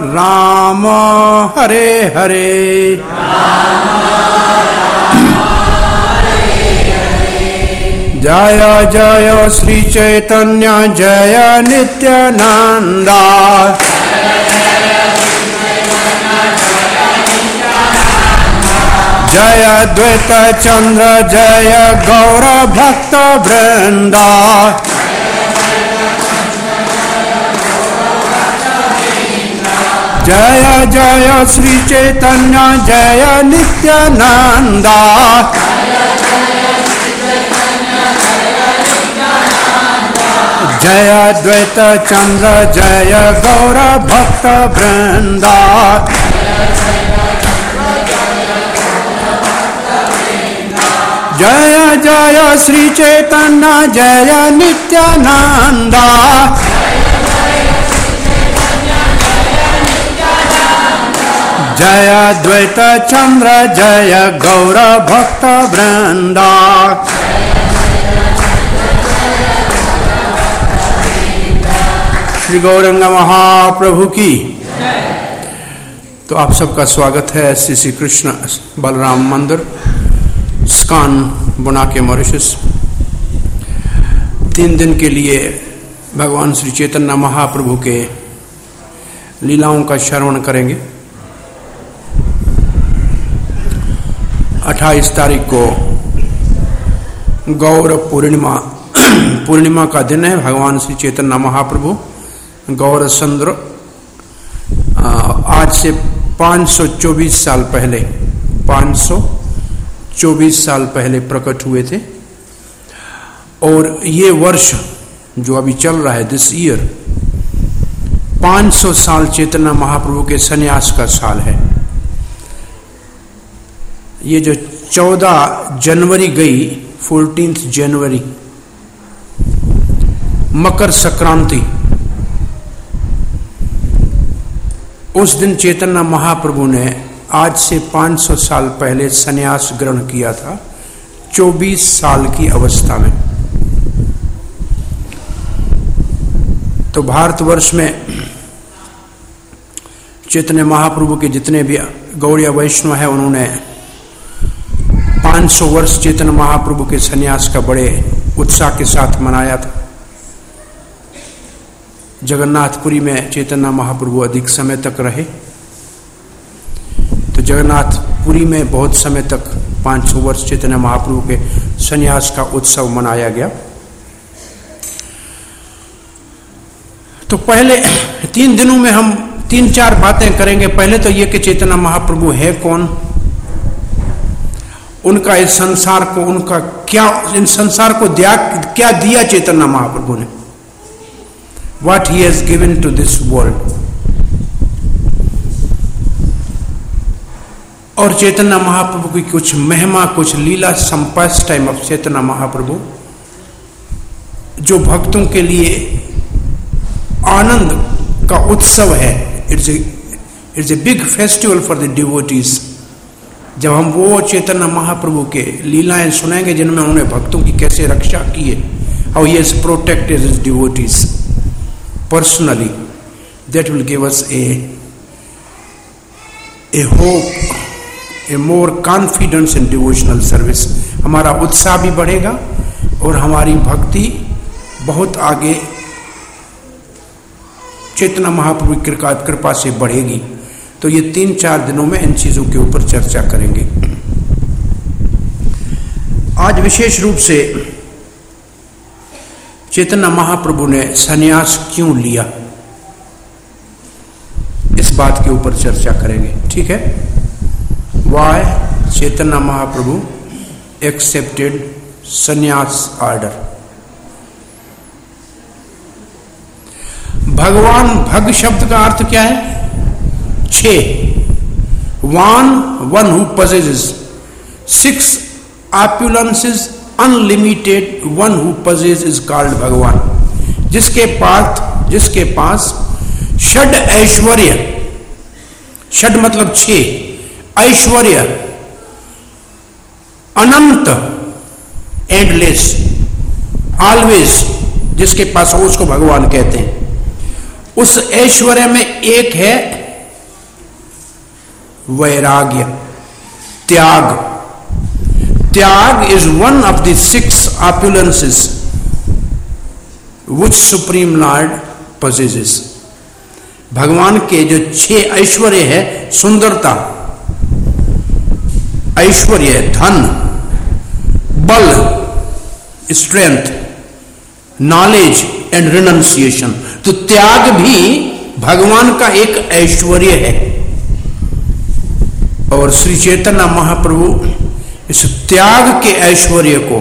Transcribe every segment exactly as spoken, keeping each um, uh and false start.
राम हरे हरे जय जय श्री चैतन्य जय नित्यानंदा जय द्वैत चंद्र जय गौर भक्त वृंदा जय जय श्री चैतन्य जय नित्यानंदा जय द्वैत चंद्र जय गौर भक्त वृंदा जय जय श्री चैतन्य जय नित्यानंदा जय द्वैत चंद्र जय गौर भक्त वृंदा श्री गौरंग महाप्रभु की। तो आप सबका स्वागत है श्री श्री कृष्ण बलराम मंदिर स्कान बुनाके मॉरिशस। तीन दिन के लिए भगवान श्री चैतन्य महाप्रभु के लीलाओं का श्रवण करेंगे। अट्ठाईस तारीख को गौर पूर्णिमा पूर्णिमा का दिन है। भगवान श्री चैतन्य महाप्रभु गौर चंद्र आज से पाँच सौ चौबीस साल पहले पाँच सौ चौबीस साल पहले प्रकट हुए थे। और ये वर्ष जो अभी चल रहा है दिस ईयर पाँच सौ साल चैतन्य महाप्रभु के संन्यास का साल है। ये जो चौदह जनवरी गई फोर्टीन्थ जनवरी मकर संक्रांति, उस दिन चैतन्य महाप्रभु ने आज से पाँच सौ साल पहले संन्यास ग्रहण किया था चौबीस साल की अवस्था में। तो भारतवर्ष में चैतन्य महाप्रभु के जितने भी गौड़ीय वैष्णव हैं उन्होंने पाँच सौ वर्ष चैतन्य महाप्रभु के संन्यास का बड़े उत्साह के साथ मनाया था। जगन्नाथपुरी में चैतन्य महाप्रभु अधिक समय तक रहे, तो जगन्नाथपुरी में बहुत समय तक पाँच सौ वर्ष चैतन्य महाप्रभु के संन्यास का उत्सव मनाया गया। तो पहले तीन दिनों में हम तीन चार बातें करेंगे। पहले तो ये कि चैतन्य महाप्रभु है कौन, उनका इस संसार को उनका क्या इन संसार को दिया क्या दिया चैतन्य महाप्रभु ने, what he has given to this world। और चैतन्य महाप्रभु की कुछ महिमा कुछ लीला संपास टाइम ऑफ चैतन्य महाप्रभु जो भक्तों के लिए आनंद का उत्सव है। It's it's a big festival for the devotees. जब हम वो चैतन्य महाप्रभु के लीलाएं सुनेंगे जिनमें उन्होंने भक्तों की कैसे रक्षा की है, how he has protected his devotees personally, that will give us a a hope, a more confidence in devotional service. हमारा उत्साह भी बढ़ेगा और हमारी भक्ति बहुत आगे चैतन्य महाप्रभु की कृपा से बढ़ेगी। तो ये तीन चार दिनों में इन चीजों के ऊपर चर्चा करेंगे। आज विशेष रूप से चैतन्य महाप्रभु ने संन्यास क्यों लिया, इस बात के ऊपर चर्चा करेंगे। ठीक है, why Chaitanya Mahaprabhu accepted sannyas order. भगवान भग शब्द का अर्थ क्या है? छह। One one who possesses six opulences unlimited one who possesses is called भगवान। जिसके पास जिसके पास षड ऐश्वर्य, षड मतलब छह, ऐश्वर्य अनंत एंडलेस ऑलवेज, जिसके पास हो उसको भगवान कहते हैं। उस ऐश्वर्य में एक है वैराग्य, त्याग. त्याग is one of the six opulences which Supreme Lord possesses. भगवान के जो छह ऐश्वर्य है, सुंदरता, ऐश्वर्य, धन, बल, स्ट्रेंथ, नॉलेज एंड रिनंसिएशन. तो त्याग भी भगवान का एक ऐश्वर्य है. और श्री चैतन्य महाप्रभु इस त्याग के ऐश्वर्य को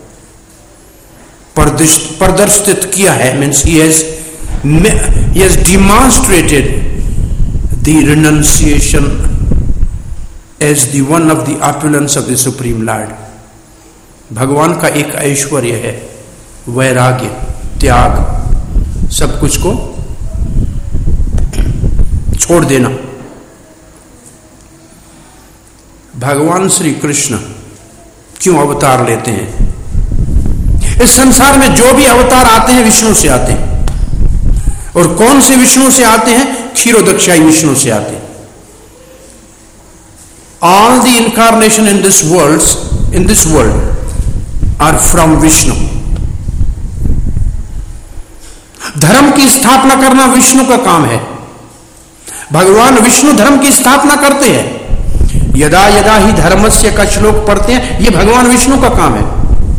प्रदर्शित किया है. Means he has he has demonstrated the renunciation as the one of the opulence of the Supreme Lord. भगवान का एक ऐश्वर्य है वैराग्य, त्याग, सब कुछ को छोड़ देना. भगवान श्री कृष्ण क्यों अवतार लेते हैं? इस संसार में जो भी अवतार आते हैं विष्णु से आते हैं. और कौन से विष्णु से आते हैं? क्षीरोदक्षाई विष्णु से आते हैं. All the incarnation in this world in this world are from Vishnu. धर्म की स्थापना करना विष्णु का काम है. भगवान विष्णु धर्म की स्थापना करते हैं. यदा यदा ही धर्मस्य का श्लोक पढ़ते हैं, यह भगवान विष्णु का काम है.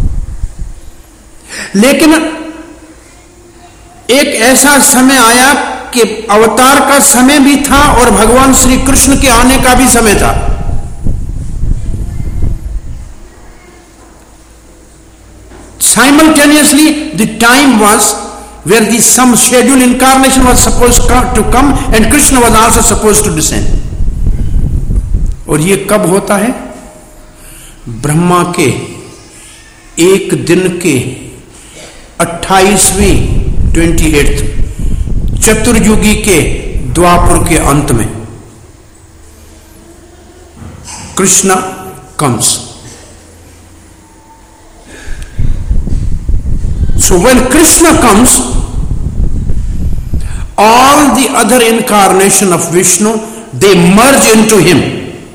लेकिन एक ऐसा समय आया कि अवतार का समय भी था और भगवान श्री कृष्ण के आने का भी समय था. Simultaneously, the time was where the some scheduled incarnation was supposed to come and Krishna was also supposed to descend. और ये कब होता है? ब्रह्मा के एक दिन के अट्ठाईसवीं ट्वेंटी एट्थ चतुर्युगी के द्वापर के अंत में Krishna comes. So when Krishna comes, all the other incarnation of Vishnu, they merge into him.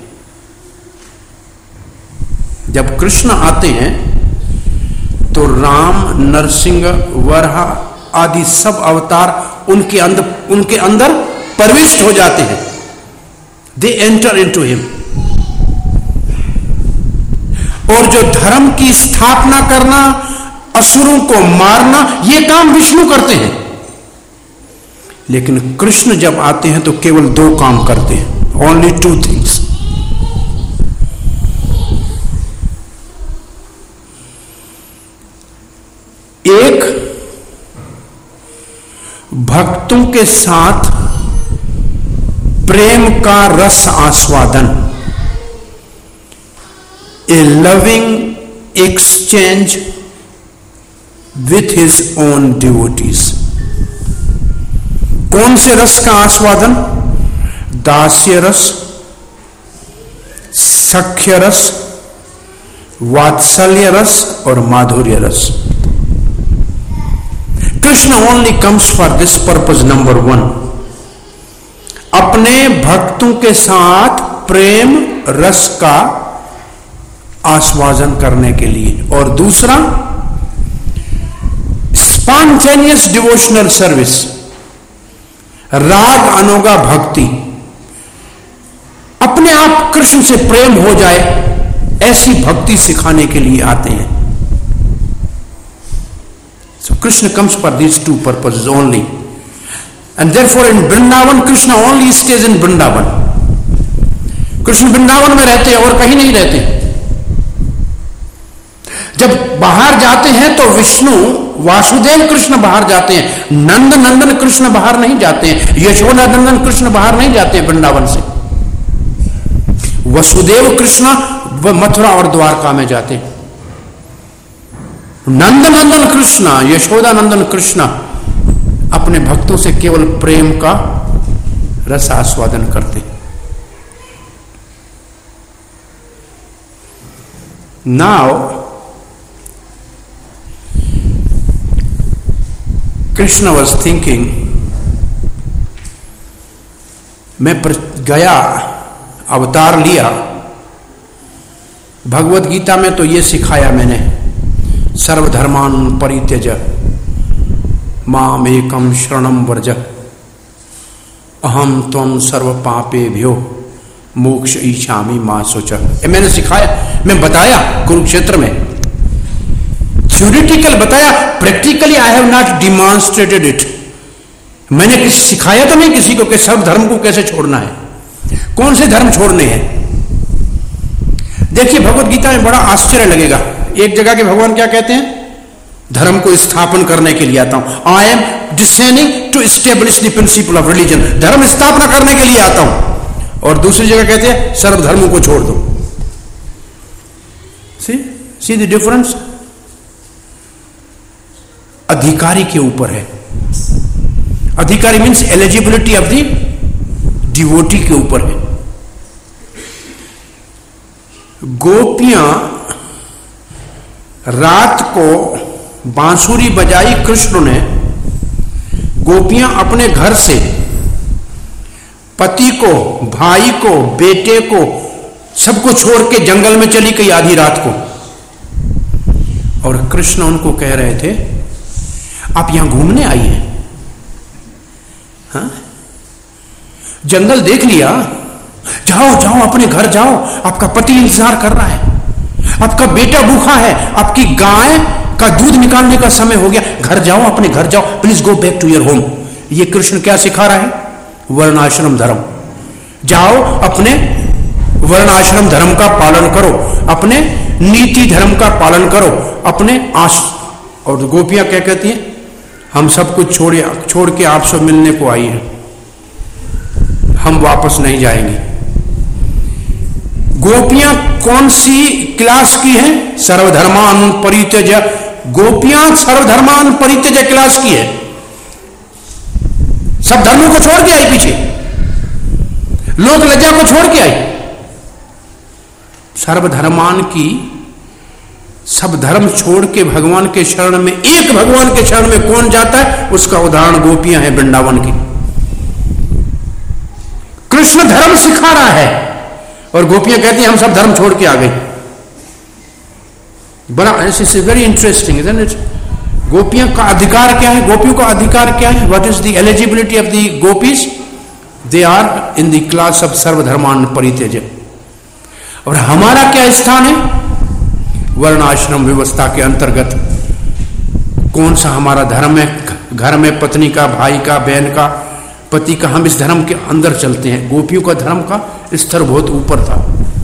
जब कृष्ण आते हैं तो राम, नरसिंह, वराह आदि सब अवतार उनके अंदर उनके अंदर प्रविष्ट हो जाते हैं. They enter into him. और जो धर्म की स्थापना करना, असुरों को मारना, ये काम विष्णु करते हैं. लेकिन कृष्ण जब आते हैं तो केवल दो काम करते हैं. Only two things. एक, भक्तों के साथ प्रेम का रस आस्वादन, a loving exchange with his own devotees. कौन से रस का आस्वादन? दास्य रस, सख्य रस, वात्सल्य रस और माधुर्य रस. Krishna only comes for this purpose. Number one, अपने भक्तों के साथ प्रेम रस का आस्वादन करने के लिए. और दूसरा, स्पॉन्टेनियस डिवोशनल सर्विस, राग अनुगा भक्ति. अपने आप कृष्ण से प्रेम हो जाए, ऐसी भक्ति सिखाने के लिए आते हैं. So Krishna comes for these two purposes only. And therefore in Vrindavan, Krishna only stays in Vrindavan. Krishna Vrindavan में रहते हैं और कहीं नहीं रहते. जब बाहर जाते हैं तो विष्णु वासुदेव कृष्ण बाहर जाते हैं. नंद नंदन कृष्ण बाहर नहीं जाते हैं. यशोदा नंदन कृष्ण बाहर नहीं जाते वृंदावन से. वसुदेव कृष्ण मथुरा और द्वारका में जाते हैं. नंद नंदन कृष्ण, यशोदा नंदन कृष्ण अपने भक्तों से केवल प्रेम का रस आस्वादन करते. नाउ कृष्ण वॉज थिंकिंग, मैं गया अवतार लिया। भगवत गीता में तो ये सिखाया मैंने, सर्वधर्मान परित्यज माम एकम शरणम व्रज अहम त्वं सर्व पापेभ्यो मोक्ष इच्छामि मा शुच। ये मैंने सिखाया, मैं बताया कुरुक्षेत्र में, थ्योरेटिकल बताया, practically I have not demonstrated it. मैंने किसी सिखाया तो नहीं किसी को कि सब धर्म को कैसे छोड़ना है, कौन से धर्म छोड़ने हैं। देखिए भगवत गीता में बड़ा आश्चर्य लगेगा, एक जगह के भगवान क्या कहते हैं, धर्म को स्थापन करने के लिए आता हूं, I am descending to establish the principle of religion, धर्म स्थापना करने के लिए आता हूं। और दूसरी जगह कहते हैं सर्व धर्मों को छोड़ दो। See see the difference. अधिकारी के ऊपर है, अधिकारी means eligibility of the devotee के ऊपर है। गोपियां रात को बांसुरी बजाई कृष्ण ने, गोपियां अपने घर से पति को, भाई को, बेटे को, सबको छोड़ के जंगल में चली गई आधी रात को। और कृष्ण उनको कह रहे थे आप यहां घूमने आई हैं, हाँ? जंगल देख लिया, जाओ जाओ अपने घर जाओ, आपका पति इंतजार कर रहा है, आपका बेटा भूखा है, आपकी गाय का दूध निकालने का समय हो गया, घर जाओ, अपने घर जाओ, please go back to your home. ये कृष्ण क्या सिखा रहा है, वर्णाश्रम धर्म। जाओ अपने वर्णाश्रम धर्म का पालन करो, अपने नीति धर्म का पालन करो, अपने आश। और गोपियां क्या कहती हैं, हम सब कुछ छोड़ छोड़ के आपसे मिलने को आई हैं, हम वापस नहीं जाएंगे। गोपियां कौन सी क्लास की हैं, सर्वधर्मान परित्यज। गोपियां सर्वधर्मान परित्यज क्लास की है, सब धर्मों को छोड़ के आई, पीछे लोक लज्जा को छोड़ के आई। सर्वधर्मान की, सब धर्म छोड़ के भगवान के शरण में, एक भगवान के शरण में कौन जाता है, उसका उदाहरण गोपियां हैं वृंदावन की। कृष्ण धर्म सिखा रहा है और गोपियां कहती हैं हम सब धर्म छोड़ के आ गए। बड़ा it's very interesting isn't it. गोपियों का अधिकार क्या है, गोपियों का अधिकार क्या है, what is the eligibility of the gopis, they are in the class of सर्वधर्मान परित्यज। और हमारा क्या स्थान है, वर्णाश्रम व्यवस्था के अंतर्गत। कौन सा हमारा धर्म है, घर में पत्नी का, भाई का, बहन का, पति का, हम इस धर्म के अंदर चलते हैं। गोपियों का धर्म का स्तर बहुत ऊपर था।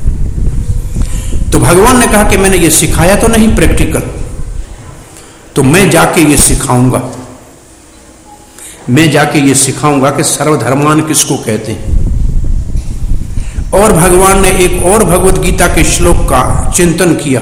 तो भगवान ने कहा कि मैंने ये सिखाया तो नहीं प्रैक्टिकल, तो मैं जाके ये सिखाऊंगा, मैं जाके ये सिखाऊंगा कि सर्वधर्मान किसको कहते हैं। और भगवान ने एक और भगवत गीता के श्लोक का चिंतन किया।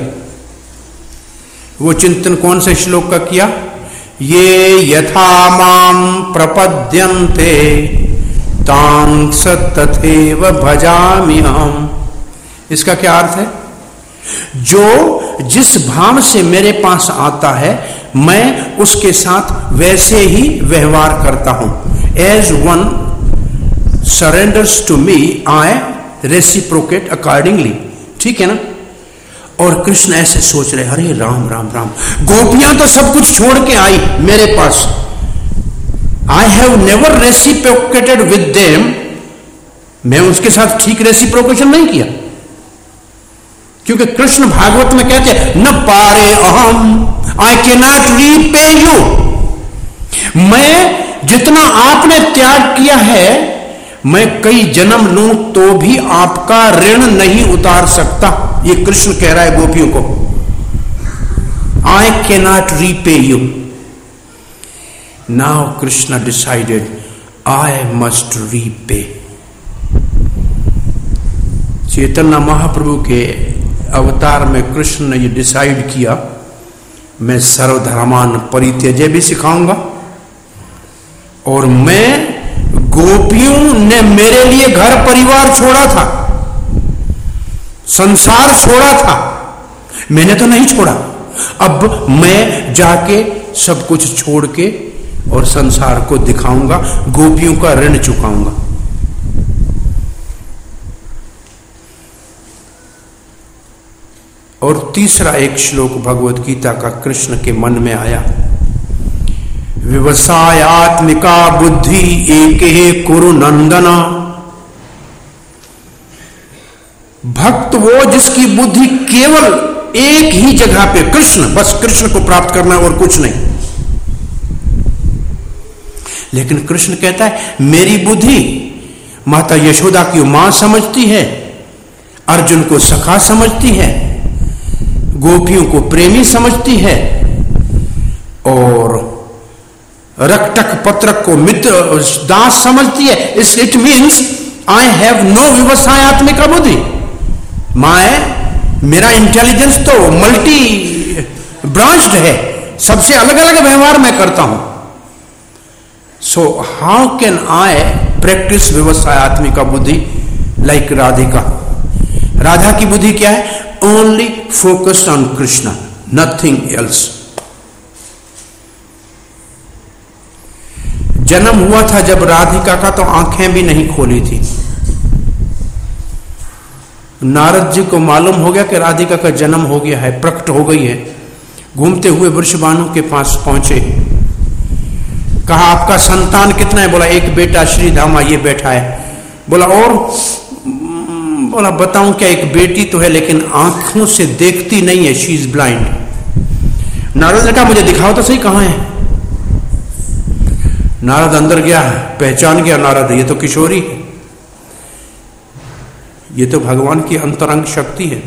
वो चिंतन कौन से श्लोक का किया, ये यथा माम प्रपद्यन्ते तांस तथैव भजामि हम। इसका क्या अर्थ है, जो जिस भाव से मेरे पास आता है मैं उसके साथ वैसे ही व्यवहार करता हूं। As one surrenders to me I reciprocate accordingly. ठीक है ना। और कृष्ण ऐसे सोच रहे, अरे राम राम राम, गोपियां तो सब कुछ छोड़ के आई मेरे पास, I have never reciprocated with them, मैं उसके साथ ठीक रेसिप्रोकेशन नहीं किया। क्योंकि कृष्ण भागवत में कहते हैं न पारे अहम, I can not repay you. मैं जितना आपने त्याग किया है, मैं कई जन्म लूं तो भी आपका ऋण नहीं उतार सकता। ये कृष्ण कह रहा है गोपियों को, I can not repay you. Now Krishna decided I must repay. Chaitanya Mahaprabhu के अवतार में कृष्ण ने ये डिसाइड किया, मैं सर्वधर्मान परित्यज्य भी सिखाऊंगा, और मैं, गोपियों ने मेरे लिए घर परिवार छोड़ा था, संसार छोड़ा था, मैंने तो नहीं छोड़ा। अब मैं जाके सब कुछ छोड़ के और संसार को दिखाऊंगा, गोपियों का ऋण चुकाऊंगा। और तीसरा एक श्लोक भगवत गीता का कृष्ण के मन में आया, व्यवसायात्मिका बुद्धि एक ही कुरु नंदना। भक्त वो जिसकी बुद्धि केवल एक ही जगह पे, कृष्ण, बस कृष्ण को प्राप्त करना और कुछ नहीं। लेकिन कृष्ण कहता है मेरी बुद्धि माता यशोदा की मां समझती है, अर्जुन को सखा समझती है, गोपियों को प्रेमी समझती है, और रक्तक पत्रक को मित्र दास समझती है। इस it means I have no व्यवसायत्मिका बुद्धि। मैं, मेरा इंटेलिजेंस तो मल्टी ब्रांच्ड है, सबसे अलग अलग व्यवहार मैं करता हूं। So how can I practice व्यवसायत्मिका बुद्धि लाइक राधिका? राधा की बुद्धि क्या है? Only focused on Krishna, nothing else. जन्म हुआ था जब राधिका का तो आंखें भी नहीं खोली थी। नारद जी को मालूम हो गया कि राधिका का जन्म हो गया है, प्रकट हो गई है। घूमते हुए वृषभानु के पास पहुंचे, कहा आपका संतान कितना है? बोला एक बेटा श्रीधामा ये बैठा है। बोला और? बोला बताऊं क्या, एक बेटी तो है लेकिन आंखों से देखती नहीं है, शी इज ब्लाइंड। नारद ने कहा मुझे दिखाओ तो सही कहां है। नारद अंदर गया, पहचान गया नारद, ये तो किशोरी है, ये तो भगवान की अंतरंग शक्ति है।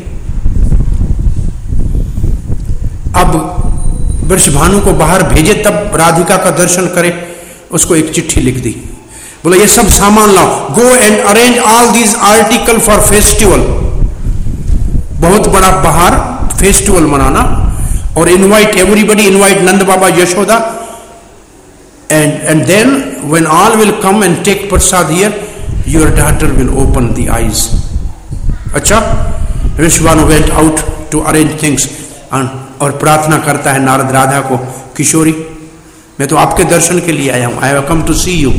अब वृषभानु को बाहर भेजे तब राधिका का दर्शन करे, उसको एक चिट्ठी लिख दी। बोला ये सब सामान लाओ, go and arrange all these article for festival. बहुत बड़ा बाहर फेस्टिवल मनाना, और invite everybody, invite Nand Baba, Yashoda, and and then when all will come and take prasad here, your daughter will open the eyes. अच्छा, Vrishabhanu went out to arrange things, और प्रार्थना करता है नारद राधा को, किशोरी मैं तो आपके दर्शन के लिए आया हूं, I have come to see you.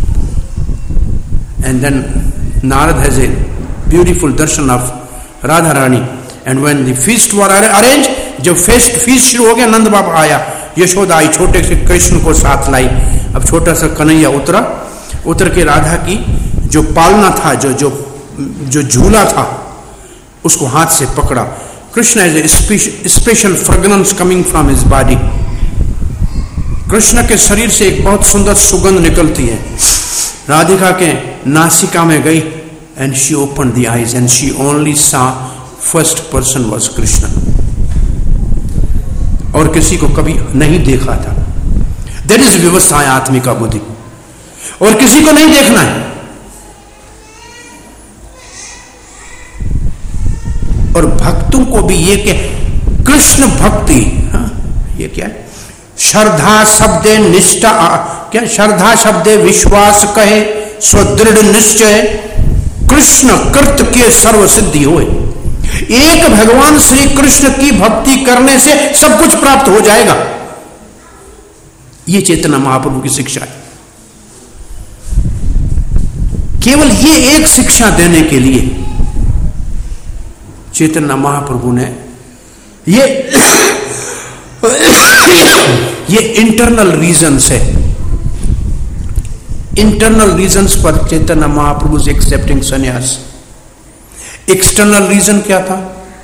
And then Narad has a beautiful darshan of Radha Rani. And when the feast were arrange, जब फेस्ट फीस्ट शुरू हो गया, नंद बाबा आया, यशोदा आई, छोटे से कृष्ण को साथ लाई। अब छोटा सा कन्हैया उतरा, उतर के राधा की जो पालना था, जो जो जो झूला था, उसको हाथ से पकड़ा। Krishna is a special fragrance coming from his body. Krishna के शरीर से एक बहुत सुंदर सुगंध निकलती है। राधिका के नासिका में गई, and she open the eyes and she only saw first person was Krishna, और किसी को कभी नहीं देखा था। दैट इज व्यवसायत्मिका बुद्धि, और किसी को नहीं देखना है। और भक्तों को भी ये कि कृष्ण भक्ति, हाँ, ये क्या है? श्रद्धा शब्दे निष्ठा, क्या श्रद्धा शब्दे विश्वास कहे, स्वदृढ़ निश्चय, कृष्ण कृत के सर्व सिद्धि होए। एक भगवान श्री कृष्ण की भक्ति करने से सब कुछ प्राप्त हो जाएगा। ये चैतन्य महाप्रभु की शिक्षा है। केवल ये एक शिक्षा देने के लिए चैतन्य महाप्रभु ने ये ये इंटरनल रीजंस है, इंटरनल रीजंस पर चैतन्य महाप्रभु से एक्सेप्टिंग संन्यास। एक्सटर्नल रीजन क्या था?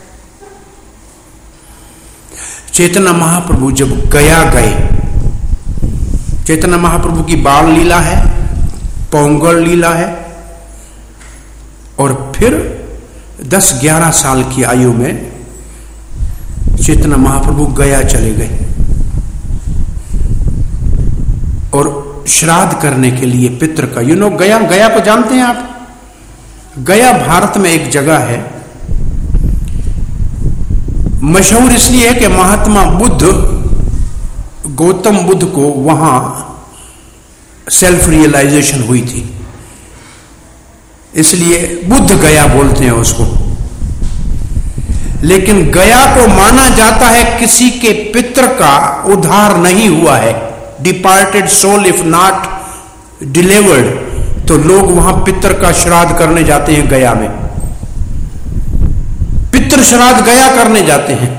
चैतन्य महाप्रभु जब गया गए, चैतन्य महाप्रभु की बाल लीला है, पोंगल लीला है, और फिर दस ग्यारह साल की आयु में चैतन्य महाप्रभु गया चले गए, और श्राद्ध करने के लिए पितृ का, यू नो गया, गया को जानते हैं आप? गया भारत में एक जगह है, मशहूर इसलिए है कि महात्मा बुद्ध, गौतम बुद्ध को वहां सेल्फ रियलाइजेशन हुई थी, इसलिए बुद्ध गया बोलते हैं उसको। लेकिन गया को माना जाता है किसी के पितृ का उद्धार नहीं हुआ है, departed soul if not delivered, तो लोग वहां पितृ का श्राद्ध करने जाते हैं गया में। पितृ श्राद्ध गया करने जाते हैं।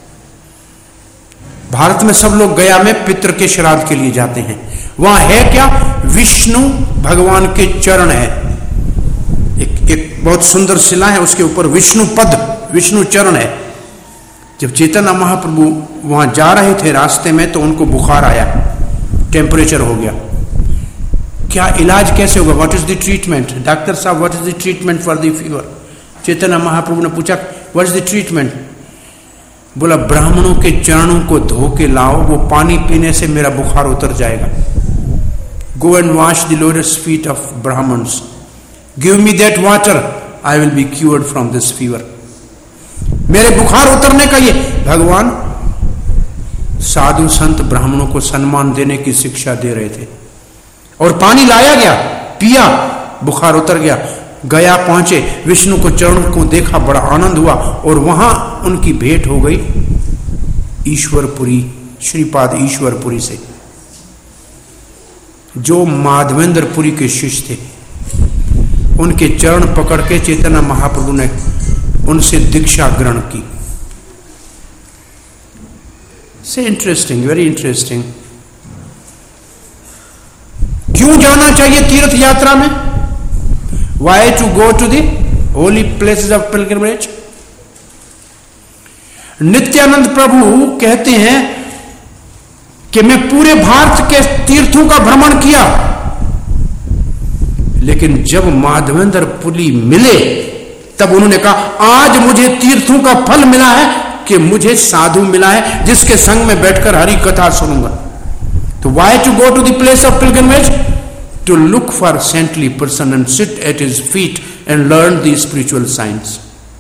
भारत में सब लोग गया में पितृ के श्राद्ध के लिए जाते हैं। वहां है क्या? विष्णु भगवान के चरण है, एक, एक बहुत सुंदर शिला है, उसके ऊपर विष्णु पद, विष्णु चरण है। जब चैतन्य महाप्रभु वहां जा रहे थे रास्ते में तो उनको बुखार आया, टेम्परेचर हो गया। क्या इलाज कैसे होगा? What is the treatment? Doctor sahab what is the treatment for the fever? Chaitanya Mahaprabhu ने पूछा व्हाट इज द ट्रीटमेंट? बोला ब्राह्मणों के चरणों को धो के लाओ, वो पानी पीने से मेरा बुखार उतर जाएगा। Go and wash the lotus feet of brahmins, give me that water, I will be cured from this fever. मेरे बुखार उतरने का ये भगवान साधु संत ब्राह्मणों को सम्मान देने की शिक्षा दे रहे थे। और पानी लाया गया, पिया, बुखार उतर गया। गया पहुंचे, विष्णु को चरण को देखा, बड़ा आनंद हुआ और वहां उनकी भेंट हो गई ईश्वरपुरी, श्रीपाद ईश्वरपुरी से, जो माधवेंद्रपुरी के शिष्य थे। उनके चरण पकड़ के चैतन्य महाप्रभु ने उनसे दीक्षा ग्रहण की। से इंटरेस्टिंग, वेरी इंटरेस्टिंग। क्यों जाना चाहिए तीर्थ यात्रा में? Why to go to the holy places of pilgrimage? Nityanand Prabhu कहते हैं कि मैं पूरे भारत के तीर्थों का भ्रमण किया, लेकिन जब माधवेंद्रपुरी मिले तब उन्होंने कहा आज मुझे तीर्थों का फल मिला है कि मुझे साधु मिला है जिसके संग में बैठकर हरि कथा सुनूंगा। तो why to go to the place of pilgrimage? To look for saintly person and sit at his feet and learn the spiritual science.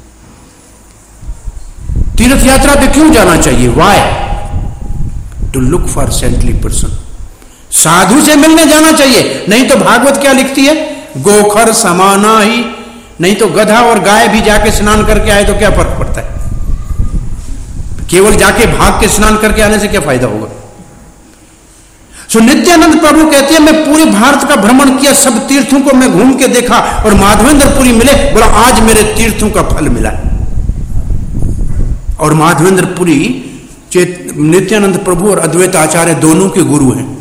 तीर्थ यात्रा पे क्यों जाना चाहिए? Why? To look for saintly person. साधु से मिलने जाना चाहिए, नहीं तो भागवत क्या लिखती है? गोखर समाना ही। नहीं तो गधा और गाय भी जाके स्नान करके आए तो क्या फर्क पड़ता है? केवल जाके भाग के स्नान करके आने से क्या फायदा होगा? सो नित्यानंद प्रभु कहते हैं मैं पूरे भारत का भ्रमण किया, सब तीर्थों को मैं घूम के देखा और माधवेंद्रपुरी मिले, बोला आज मेरे तीर्थों का फल मिला। और माधवेंद्रपुरी नित्यानंद प्रभु और अद्वैत आचार्य दोनों के गुरु हैं।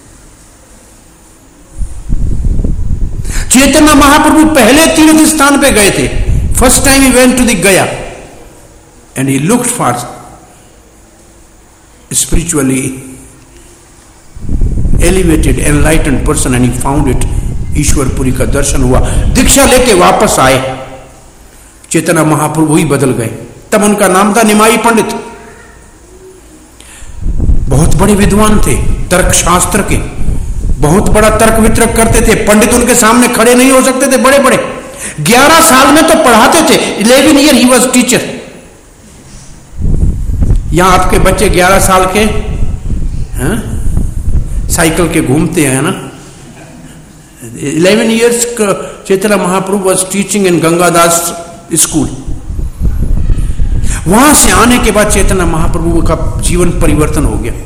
चैतन्य महाप्रभु पहले तीर्थ स्थान पे गए थे। First time he went to the Gaya and he looked for spiritually elevated enlightened person and he found it. Ishwarpuri का दर्शन हुआ, दीक्षा लेके वापस आए, चैतन्य महाप्रभु ही बदल गए। तब उनका नाम था निमाई पंडित। बहुत बड़े विद्वान थे, तर्क शास्त्र के, बहुत बड़ा तर्क वितर्क करते थे। पंडित उनके सामने खड़े नहीं हो सकते थे, बड़े बड़े। ग्यारह साल में तो पढ़ाते थे, eleven year he was teacher. यहां आपके बच्चे ग्यारह साल के हैं, साइकिल के घूमते हैं ना। Eleven years Chaitanya Mahaprabhu was teaching in Gangadas school. वहां से आने के बाद चैतन्य महाप्रभु का जीवन परिवर्तन हो गया।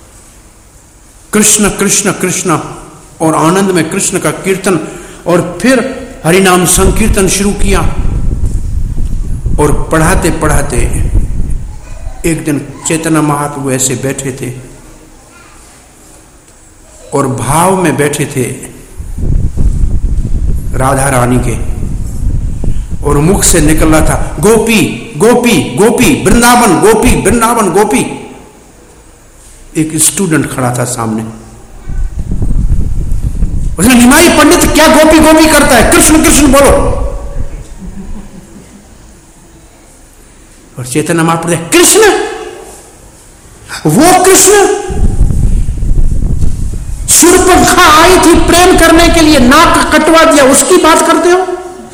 कृष्ण कृष्ण कृष्ण और आनंद में कृष्ण का कीर्तन, और फिर हरिनाम संकीर्तन शुरू किया। और पढ़ाते पढ़ाते एक दिन चैतन्य महाप्रभु ऐसे बैठे थे और भाव में बैठे थे राधा रानी के, और मुख से निकल रहा था गोपी गोपी गोपी, वृंदावन गोपी, वृंदावन गोपी। एक स्टूडेंट खड़ा था सामने, उसने निमाई पंडित क्या गोपी गोपी करता है, कृष्ण कृष्ण बोलो। और चैतन्य महाप्रभु कृष्ण, वो कृष्ण शूर्पणखा आई थी प्रेम करने के लिए, नाक कटवा दिया, उसकी बात करते हो?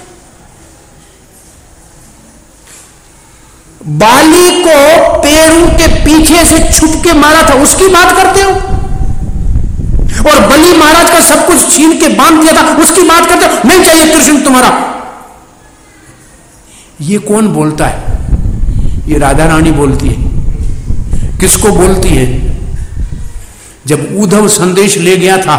बाली को पेड़ों के पीछे से छुप के मारा था, उसकी बात करते हो? और बलि महाराज का सब कुछ छीन के बांध दिया था, उसकी बात करते हो? नहीं चाहिए कृष्ण तुम्हारा। ये कौन बोलता है? ये राधा रानी बोलती है। किसको बोलती है? जब उद्धव संदेश ले गया था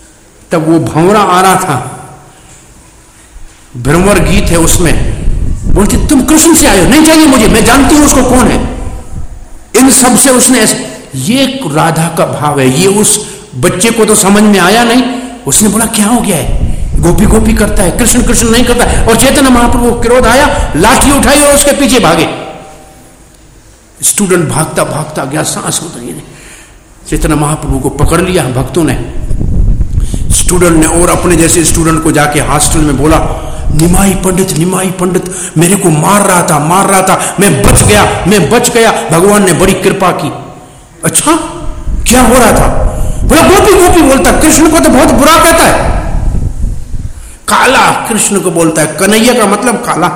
तब वो भंवरा आ रहा था, भ्रमर गीत है उसमें, बोलती तुम कृष्ण से आए हो, नहीं चाहिए मुझे, मैं जानती हूं उसको कौन है। इन सब से उसने ऐसे, ये राधा का भाव है। ये उस बच्चे को तो समझ में आया नहीं, उसने बोला क्या हो गया है, गोपी गोपी करता है, कृष्ण कृष्ण नहीं करता है। और चैतन्य महाप्रभु को क्रोध आया, लाठी उठाई और उसके पीछे भागे। स्टूडेंट भागता भागता गया, सांस होता ही नहीं। चैतन्य महाप्रभु को पकड़ लिया भक्तों ने, स्टूडेंट ने, और अपने जैसे स्टूडेंट को जाके हॉस्टल में बोला, निमाई पंडित निमाई पंडित मेरे को मार रहा था मार रहा था मैं बच गया मैं बच गया भगवान ने बड़ी कृपा की। अच्छा क्या हो रहा था? बोला गोपी गोपी बोलता, कृष्ण को तो बहुत बुरा कहता है, काला कृष्ण को बोलता है, कन्हैया का मतलब काला।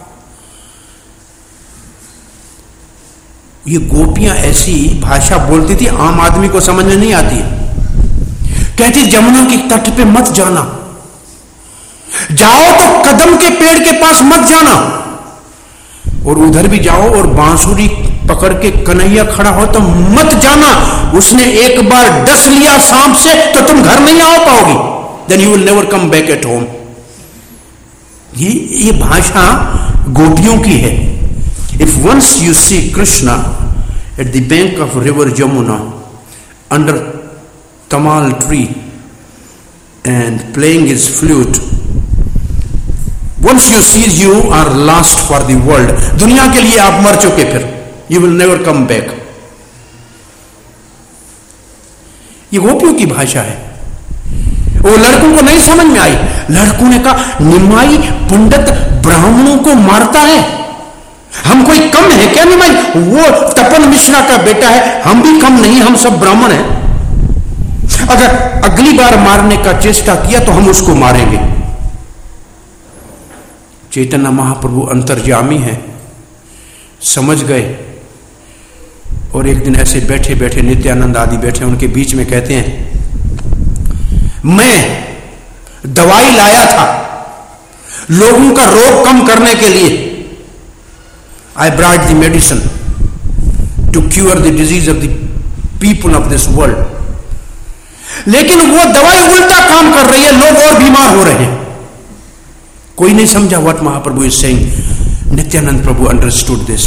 ये गोपियां ऐसी भाषा बोलती थी, आम आदमी को समझ में नहीं आती है। कहती जमुना के तट पे मत जाना, जाओ तो कदम के पेड़ के पास मत जाना, और उधर भी जाओ और बांसुरी पकड़ के कन्हैया खड़ा हो तो मत जाना, उसने एक बार डस लिया सांप से तो तुम घर नहीं आ पाओगी, then you will never come back at home. ये ये भाषा गोपियों की है। If once you see Krishna at the bank of river Jamuna under tamal tree and playing his flute, once you see you are lost for the world, दुनिया के लिए आप मर चुके, फिर you will never come back। ये गोपियों की भाषा है। वो लड़कों को नहीं समझ में आई। लड़कों ने कहा निमाई पंडित ब्राह्मणों को मारता है, हम कोई कम है क्या? निमाई वो तपन मिश्रा का बेटा है, हम भी कम नहीं, हम सब ब्राह्मण हैं। अगर अगली बार मारने का चेष्टा किया तो हम उसको मारेंगे। चैतन्य महाप्रभु अंतर्यामी है, समझ गए। और एक दिन ऐसे बैठे बैठे नित्यानंद आदि बैठे, उनके बीच में कहते हैं मैं दवाई लाया था लोगों का रोग कम करने के लिए, I brought the medicine to cure the disease of the people of this world, लेकिन वो दवाई उल्टा काम कर रही है, लोग और बीमार हो रहे हैं। कोई नहीं समझा what Mahaprabhu is saying. Nityanand Prabhu understood this.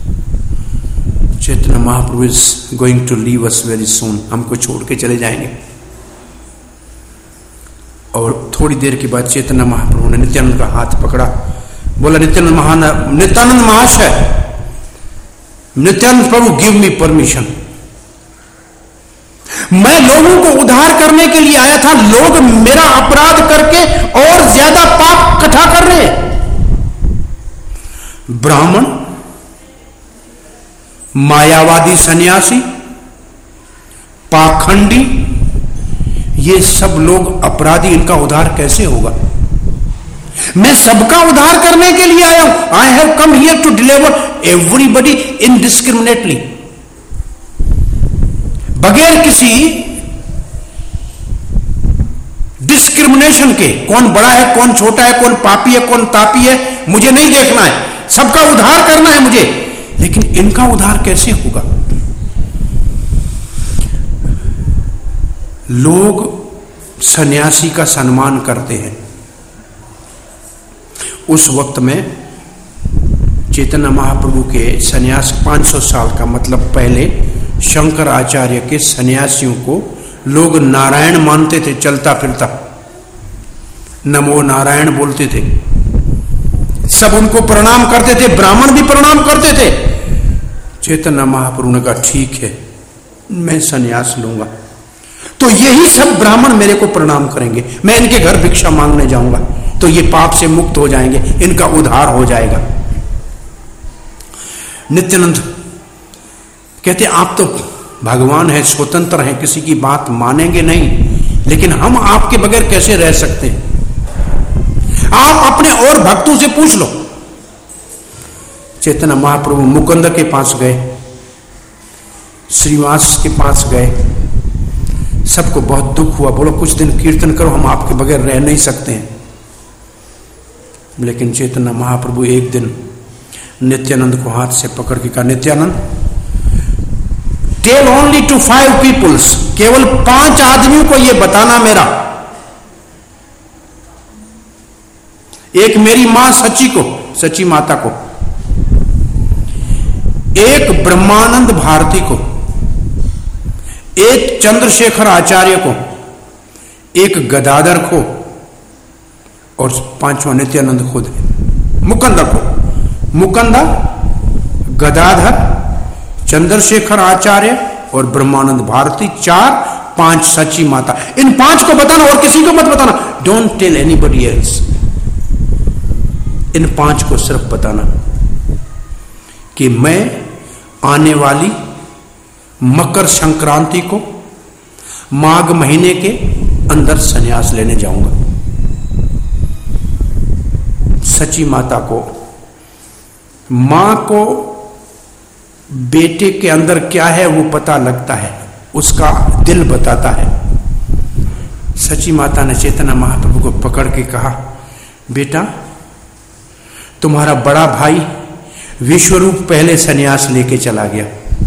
Chaitanya Mahaprabhu is going to leave us very soon, हमको छोड़ के चले जाएंगे। और थोड़ी देर के बाद चैतन्य महाप्रभु ने नित्यानंद का हाथ पकड़ा, बोला नित्यानंद महान नित्यानंद महाशय, Nityanand Prabhu give me permission, मैं लोगों को उद्धार करने के लिए आया था, लोग मेरा अपराध करके और ज्यादा पाप इकट्ठा कर रहे हैं। ब्राह्मण, मायावादी सन्यासी, पाखंडी, ये सब लोग अपराधी, इनका उद्धार कैसे होगा? मैं सबका उद्धार करने के लिए आया हूं। I have come here to deliver everybody indiscriminately, बगैर किसी डिस्क्रिमिनेशन के। कौन बड़ा है, कौन छोटा है, कौन पापी है, कौन तापी है, मुझे नहीं देखना है, सबका उद्धार करना है मुझे। लेकिन इनका उद्धार कैसे होगा? लोग सन्यासी का सम्मान करते हैं। उस वक्त में चैतन्य महाप्रभु के सन्यास पाँच सौ साल का मतलब पहले शंकर आचार्य के सन्यासियों को लोग नारायण मानते थे, चलता फिरता नमो नारायण बोलते थे, सब उनको प्रणाम करते थे, ब्राह्मण भी प्रणाम करते थे। चैतन्य महाप्रभु ने कहा ठीक है मैं सन्यास लूंगा तो यही सब ब्राह्मण मेरे को प्रणाम करेंगे, मैं इनके घर भिक्षा मांगने जाऊंगा तो ये पाप से मुक्त हो जाएंगे, इनका उद्धार हो जाएगा। नित्यानंद कहते आप तो भगवान है, स्वतंत्र हैं, किसी की बात मानेंगे नहीं, लेकिन हम आपके बगैर कैसे रह सकते हैं? आप अपने और भक्तों से पूछ लो। चैतन्य महाप्रभु मुकुंद के पास गए, श्रीवास के पास गए, सबको बहुत दुख हुआ, बोलो कुछ दिन कीर्तन करो, हम आपके बगैर रह नहीं सकते हैं। लेकिन चैतन्य महाप्रभु एक दिन नित्यानंद को हाथ से पकड़ के कहा Nityanand tell only to five peoples, केवल पांच आदमियों को यह बताना मेरा, एक मेरी मां सची को, सची माता को, एक ब्रह्मानंद भारती को, एक चंद्रशेखर आचार्य को, एक गदाधर को और पांचवा नित्यानंद खुद मुकंदा को। मुकंदा, गदाधर, चंद्रशेखर आचार्य और ब्रह्मानंद भारती, चार, पांच सच्ची माता। इन पांच को बताना और किसी को मत बताना। Don't tell anybody else. इन पांच को सिर्फ बताना कि मैं आने वाली मकर संक्रांति को माघ महीने के अंदर संन्यास लेने जाऊंगा। सच्ची माता को, मां को बेटे के अंदर क्या है वो पता लगता है, उसका दिल बताता है। सच्ची माता ने चैतन्य महाप्रभु को पकड़ के कहा, बेटा तुम्हारा बड़ा भाई विश्वरूप पहले संन्यास लेके चला गया,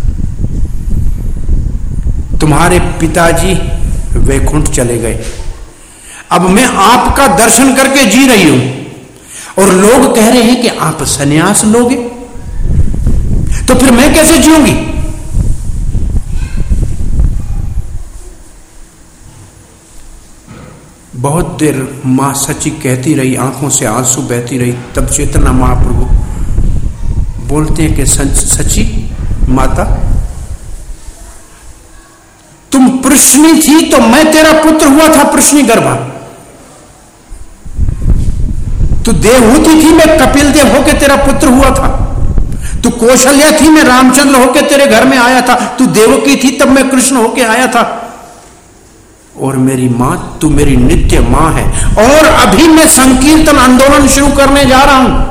तुम्हारे पिताजी वैकुंठ चले गए, अब मैं आपका दर्शन करके जी रही हूं और लोग कह रहे हैं कि आप संन्यास लोगे, तो फिर मैं कैसे जीऊंगी? बहुत देर मां सच्ची कहती रही, आंखों से आंसू बहती रही। तब चैतन्य महाप्रभु बोलते हैं कि सच्ची माता, तुम प्रश्नी थी तो मैं तेरा पुत्र हुआ था प्रश्नी गर्भा। तू देवहूति थी, मैं कपिल देव होके तेरा पुत्र हुआ था। तू कौशल्या थी, मैं रामचंद्र होके तेरे घर में आया था। तू देवकी थी, तब मैं कृष्ण होके आया था। और मेरी मां, तू मेरी नित्य मां है। और अभी मैं संकीर्तन आंदोलन शुरू करने जा रहा हूं।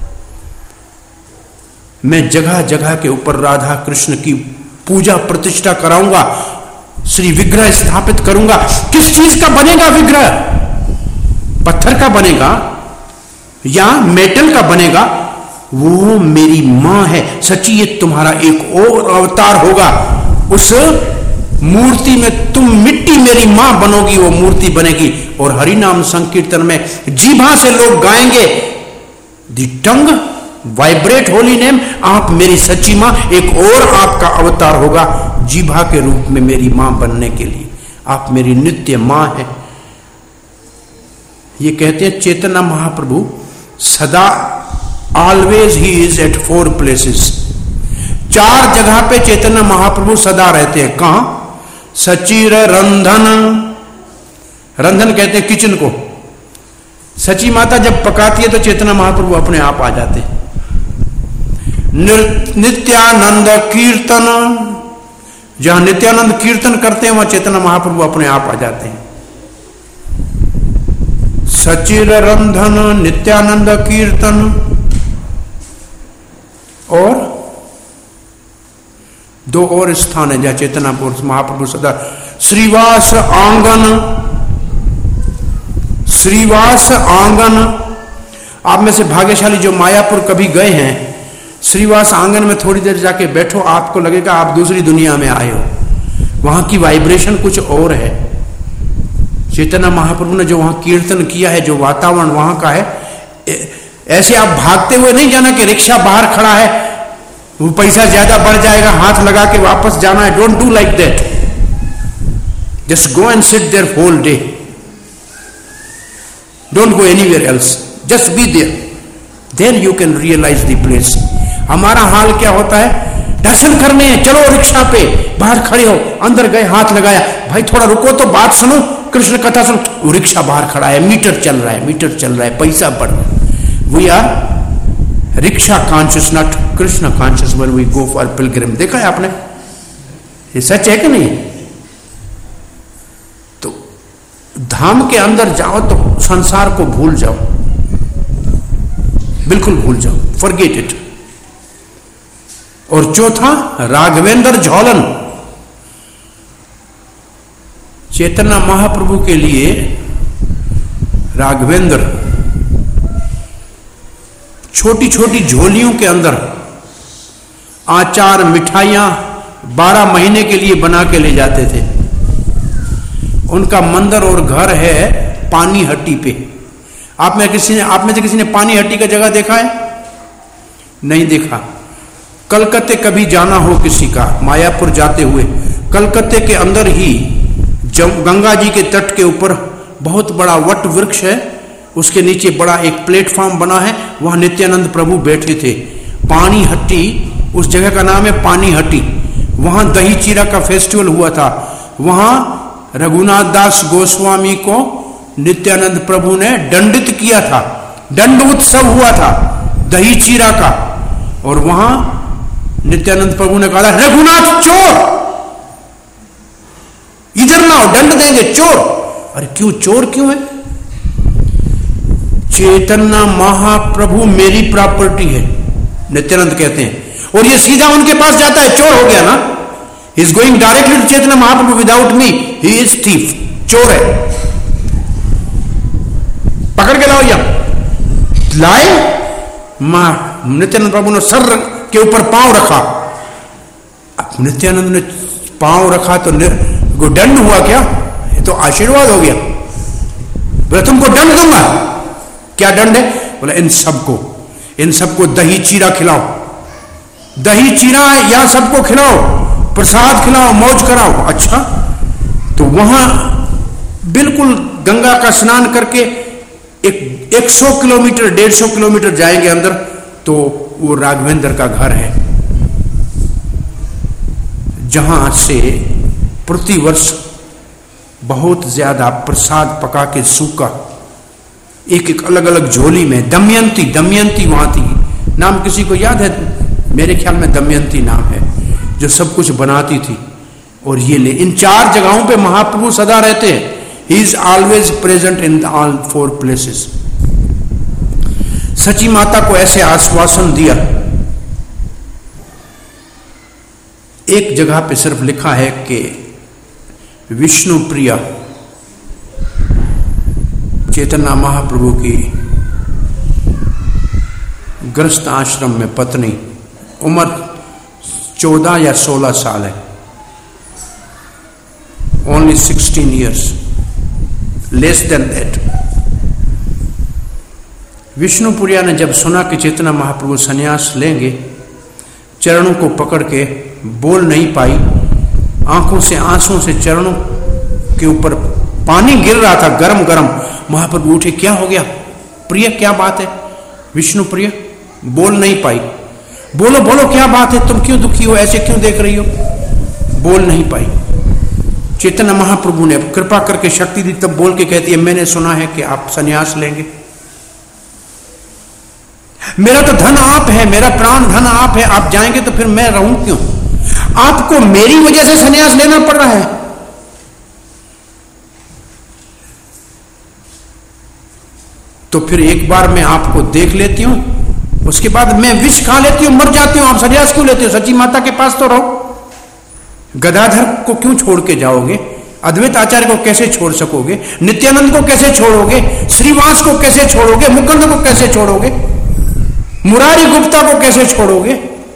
मैं जगह जगह के ऊपर राधा कृष्ण की पूजा प्रतिष्ठा कराऊंगा, श्री विग्रह स्थापित करूंगा। किस चीज का बनेगा विग्रह? पत्थर का बनेगा या मेटल का बनेगा? वो मेरी मां है। सच्ची ये तुम्हारा एक और अवतार होगा। उस मूर्ति में तुम मिट्टी मेरी मां बनोगी, वो मूर्ति बनेगी। और हरि नाम संकीर्तन में जीभा से लोग गाएंगे, the tongue vibrate holy name, आप मेरी सच्ची मां। एक और आपका अवतार होगा जीभा के रूप में मेरी मां बनने के लिए। आप मेरी नित्य मां है। ये कहते हैं चैतन्य महाप्रभु सदा, always he is at four places. चार जगह पे चैतन्य महाप्रभु सदा रहते हैं। कहां? सचिर रंधन, रंधन कहते हैं किचन को। सची माता जब पकाती है तो चैतन्य महाप्रभु अपने आप आ जाते हैं। नित्यानंद कीर्तन, जहां नित्यानंद कीर्तन करते हैं वहां चैतन्य महाप्रभु अपने आप आ जाते हैं। सचिर रंधन, नित्यानंद कीर्तन, और दो और स्थान है जहां चैतन्य महाप्रभु सदा। श्रीवास आंगन, श्रीवास आंगन। आप में से भाग्यशाली जो मायापुर कभी गए हैं, श्रीवास आंगन में थोड़ी देर जाके बैठो, आपको लगेगा आप दूसरी दुनिया में आए हो। वहां की वाइब्रेशन कुछ और है। चैतन्य महाप्रभु ने जो वहां कीर्तन किया है, जो वातावरण वहां का है, ऐसे आप भागते हुए नहीं जाना कि रिक्शा बाहर खड़ा है, वो पैसा ज्यादा बढ़ जाएगा, हाथ लगा के वापस जाना है। Don't do like that. Just go and sit there whole day. Don't go anywhere else, just be there. There you can realise the place. हमारा हाल क्या होता है? दर्शन करने चलो रिक्शा पे, बाहर खड़े हो, अंदर गए, हाथ लगाया, भाई थोड़ा रुको तो बात सुनो, कृष्ण कथा सुनो। वो रिक्शा बाहर खड़ा है, मीटर चल रहा है, मीटर चल रहा है, पैसा बढ़ रहा है। We are rickshaw conscious, not Krishna conscious when we go for pilgrim. देखा है आपने? ये सच है कि नहीं? तो धाम के अंदर जाओ तो संसार को भूल जाओ, बिल्कुल भूल जाओ, फॉरगेट इट। और चौथा, राघवेंद्र झोलन। चैतन्य महाप्रभु के लिए राघवेंद्र छोटी छोटी झोलियों के अंदर आचार, मिठाइयां बारह महीने के लिए बना के ले जाते थे। उनका मंदिर और घर है पानी हट्टी पे। आप में किसी ने आप में से किसी ने पानी हट्टी का जगह देखा है? नहीं देखा। कलकत्ते कभी जाना हो किसी का, मायापुर जाते हुए, कलकत्ते के अंदर ही गंगा जी के तट के ऊपर बहुत बड़ा वट वृक्ष है, उसके नीचे बड़ा एक प्लेटफॉर्म बना है, वहां नित्यानंद प्रभु बैठे थे। पानी हट्टी उस जगह का नाम है, पानी हट्टी। वहां दही चीरा का फेस्टिवल हुआ था। वहां रघुनाथ दास गोस्वामी को नित्यानंद प्रभु ने दंडित किया था, दंड उत्सव हुआ था दही चीरा का। और वहां नित्यानंद प्रभु ने कहा, रघुनाथ चोर, इधर ना हो, दंड देंगे, चोर। अरे क्यों चोर क्यों है? चैतन्य महाप्रभु मेरी प्रॉपर्टी है, नित्यानंद कहते हैं, और ये सीधा उनके पास जाता है, चोर हो गया ना। He is going directly to Chaitanya Mahaprabhu without me, he is thief, चोर है। पकड़ के लाओ, या लाए। नित्यानंद प्रभु ने सर के ऊपर पांव रखा। अब नित्यानंद ने पांव रखा तो दंड हुआ क्या? ये तो आशीर्वाद हो गया। बोले तुमको दंड दूंगा। क्या दंड है? बोले इन सबको इन सबको दही चीरा खिलाओ, दही चीरा या सबको खिलाओ, प्रसाद खिलाओ, मौज कराओ। अच्छा, तो वहां बिल्कुल गंगा का स्नान करके एक एक सौ किलोमीटर डेढ़ सौ किलोमीटर जाएंगे अंदर, तो वो राघवेंद्र का घर है, जहां से प्रतिवर्ष बहुत ज्यादा प्रसाद पका के सूखा, एक एक अलग अलग झोली में। दमयंती दमयंती वहां थी, नाम किसी को याद है? मेरे ख्याल में दमयंती नाम है, जो सब कुछ बनाती थी। और ये ले, इन चार जगहों पे महाप्रभु सदा रहते हैं। He is always present in all four places. Sachi Mata को ऐसे आश्वासन दिया। एक जगह पे सिर्फ लिखा है कि विष्णु प्रिया चैतन्य महाप्रभु की गृहस्थ आश्रम में पत्नी, उम्र चौदह या सोलह साल है, only sixteen years, less than that. Vishnupriya ने जब सुना कि चैतन्य महाप्रभु संन्यास लेंगे, चरणों को पकड़ के बोल नहीं पाई, आंखों से आंसुओं से चरणों के ऊपर पानी गिर रहा था, गरम गरम। महाप्रभु उठे, क्या हो गया प्रिय, क्या बात है? विष्णु प्रिय बोल नहीं पाई। बोलो बोलो, क्या बात है, तुम क्यों दुखी हो, ऐसे क्यों देख रही हो? बोल नहीं पाई। चैतन्य महाप्रभु ने कृपा करके शक्ति दी, तब बोल के कहती है, मैंने सुना है कि आप संन्यास लेंगे। मेरा तो धन आप है, मेरा प्राण धन आप है, आप जाएंगे तो फिर मैं रहूं क्यों? आपको मेरी वजह से संन्यास लेना पड़ रहा है। तो फिर एक बार मैं आपको देख लेती हूं, उसके बाद मैं विष खा लेती हूं, मर जाती हूं, आप संन्यास क्यों लेते हो? सच्ची माता के पास तो रहो। गदाधर को क्यों छोड़ के जाओगे? अद्वैत आचार्य को कैसे छोड़ सकोगे? नित्यानंद को कैसे छोड़ोगे? श्रीवास को कैसे छोड़ोगे? मुकुंद को कैसे छोड़ोगे? मुरारी गुप्ता को कैसे छोड़ोगे?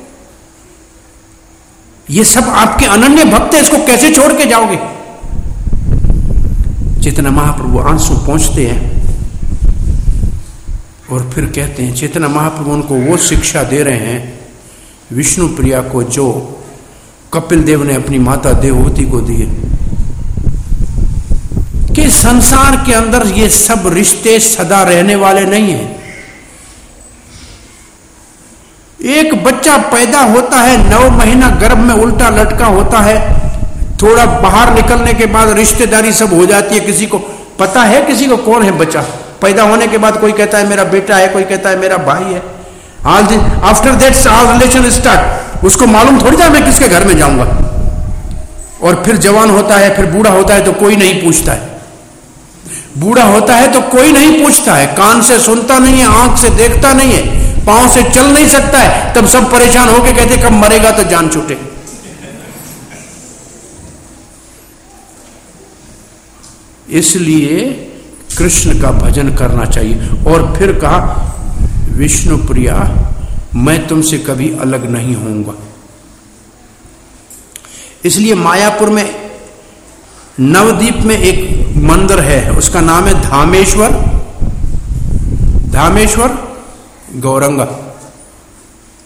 ये सब आपके अनन्य भक्त हैं, इसको कैसे छोड़ के जाओगे? चैतन्य महाप्रभु आंसू पहुंचते हैं और फिर कहते हैं, चैतन्य महाप्रभु उनको वो शिक्षा दे रहे हैं विष्णु प्रिया को जो कपिल देव ने अपनी माता देवहूति को दिए, कि संसार के अंदर ये सब रिश्ते सदा रहने वाले नहीं हैं। एक बच्चा पैदा होता है, नौ महीना गर्भ में उल्टा लटका होता है, थोड़ा बाहर निकलने के बाद रिश्तेदारी सब हो जाती है। किसी को पता है किसी को कौन है बच्चा? पैदा होने के बाद कोई कहता है मेरा बेटा है, कोई कहता है मेरा भाई है। After that all relation start. उसको मालूम थोड़ी था मैं किसके घर में जाऊंगा। और फिर जवान होता है, फिर बूढ़ा होता है तो कोई नहीं पूछता है। बूढ़ा होता है तो कोई नहीं पूछता है, कान से सुनता नहीं है, आंख से देखता नहीं है, पांव से चल नहीं सकता है। तब सब परेशान होकर कहते कब मरेगा तो जान छूटे। इसलिए कृष्ण का भजन करना चाहिए। और फिर कहा, विष्णु प्रिया मैं तुमसे कभी अलग नहीं होऊंगा। इसलिए मायापुर में नवद्वीप में एक मंदिर है, उसका नाम है धामेश्वर धामेश्वर गौरंगा।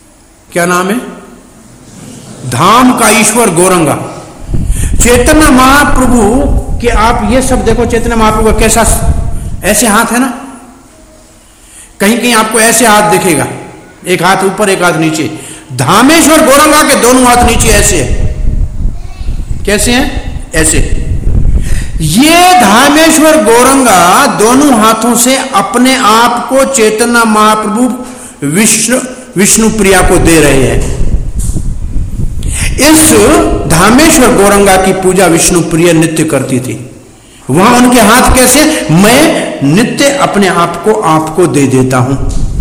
क्या नाम है? धाम का ईश्वर गौरंगा। चैतन्य महाप्रभु के आप ये सब देखो, चैतन्य महाप्रभु का कैसा ऐसे हाथ है ना, कहीं कहीं आपको ऐसे हाथ दिखेगा, एक हाथ ऊपर एक हाथ नीचे। धामेश्वर गौरंगा के दोनों हाथ नीचे ऐसे है। कैसे हैं? ऐसे। ये धामेश्वर गौरंगा दोनों हाथों से अपने आप को चैतन्य महाप्रभु विष्णु विष्णु प्रिया को दे रहे हैं। इस धामेश्वर गौरंगा की पूजा विष्णु प्रिया नित्य करती थी। वहां उनके हाथ कैसे? मैं नित्य अपने आप को आपको दे देता हूं।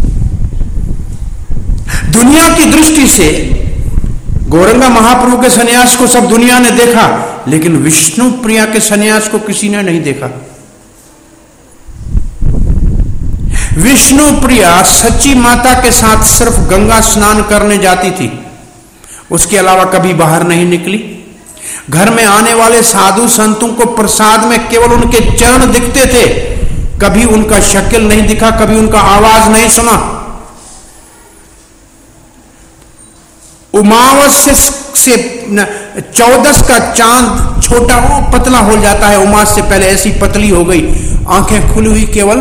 दुनिया की दृष्टि से गौरंगा महाप्रभु के सन्यास को सब दुनिया ने देखा, लेकिन विष्णु प्रिया के सन्यास को किसी ने नहीं देखा। विष्णु प्रिया सच्ची माता के साथ सिर्फ गंगा स्नान करने जाती थी, उसके अलावा कभी बाहर नहीं निकली। घर में आने वाले साधु संतों को प्रसाद में केवल उनके चरण दिखते थे, कभी उनका शक्ल नहीं दिखा, कभी उनका आवाज नहीं सुना। उमावस से चौदस का चांद छोटा हो पतला हो जाता है, उमास से पहले ऐसी पतली हो गई, आंखें खुली हुई केवल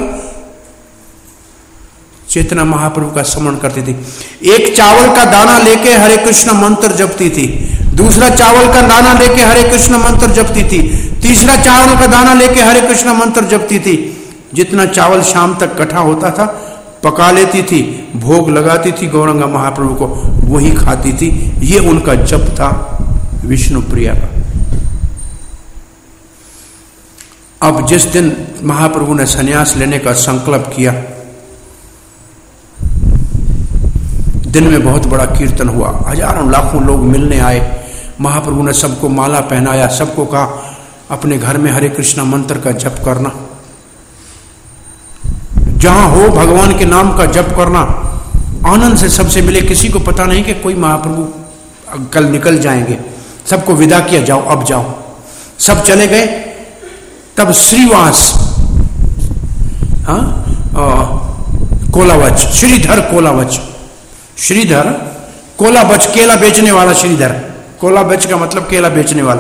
चैतन्य महाप्रभु का स्मरण करती थी। एक चावल का दाना लेके हरे कृष्ण मंत्र जपती थी, दूसरा चावल का दाना लेके हरे कृष्ण मंत्र जपती थी, तीसरा चावल का दाना लेके हरे कृष्ण मंत्र जपती थी। जितना चावल शाम तक इकट्ठा होता था पका लेती थी, भोग लगाती थी गौरंगा महाप्रभु को, वही खाती थी। ये उनका जप था विष्णु प्रिया का। अब जिस दिन महाप्रभु ने संन्यास लेने का संकल्प किया, दिन में बहुत बड़ा कीर्तन हुआ, हजारों लाखों लोग मिलने आए। महाप्रभु ने सबको माला पहनाया, सबको कहा अपने घर में हरे कृष्णा मंत्र का जप करना, जहां हो भगवान के नाम का जप करना। आनंद से सबसे मिले, किसी को पता नहीं कि कोई महाप्रभु कल निकल जाएंगे। सबको विदा किया, जाओ अब जाओ। सब चले गए। तब श्रीवास, हाँ, कोलावच, श्रीधर कोलावच, श्रीधर कोलाबच, केला बेचने वाला श्रीधर, कोलाबच का मतलब केला बेचने वाला,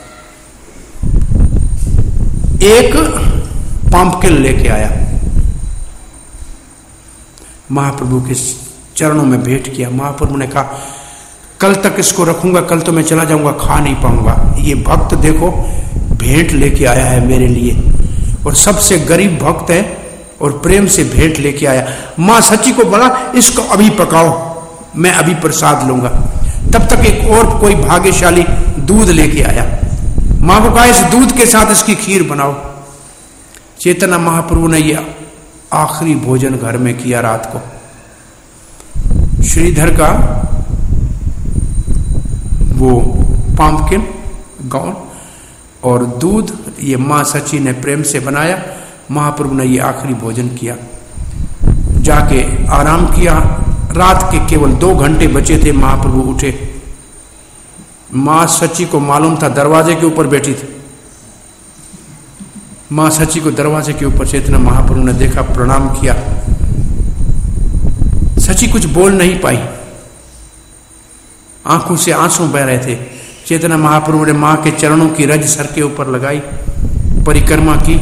एक पंपकिन लेके आया। महाप्रभु के चरणों में भेंट किया। महाप्रभु ने कहा कल तक इसको रखूंगा, कल तो मैं चला जाऊंगा, खा नहीं पाऊंगा। ये भक्त देखो भेंट लेके आया है मेरे लिए, और सबसे गरीब भक्त है और प्रेम से भेंट लेके आया। मां सच्ची को बोला इसको अभी पकाओ, मैं अभी प्रसाद लूंगा। तब तक एक और कोई भाग्यशाली दूध लेके आया। मां को कहा इस दूध के साथ इसकी खीर बनाओ। चैतन्य महाप्रभु ने यह आखिरी भोजन घर में किया रात को। श्रीधर का वो पंपकिन गाउन और दूध ये मां सची ने प्रेम से बनाया। महाप्रभु ने ये आखिरी भोजन किया, जाके आराम किया। रात के केवल दो घंटे बचे थे, महाप्रभु उठे। मां सची को मालूम था दरवाजे के ऊपर बैठी थी। मां सची को दरवाजे के ऊपर चैतन्य महाप्रभु ने देखा, प्रणाम किया। सची कुछ बोल नहीं पाई, आंखों से आंसू बह रहे थे। चैतन्य महाप्रभु ने मां के चरणों की रज सर के ऊपर लगाई, परिक्रमा की,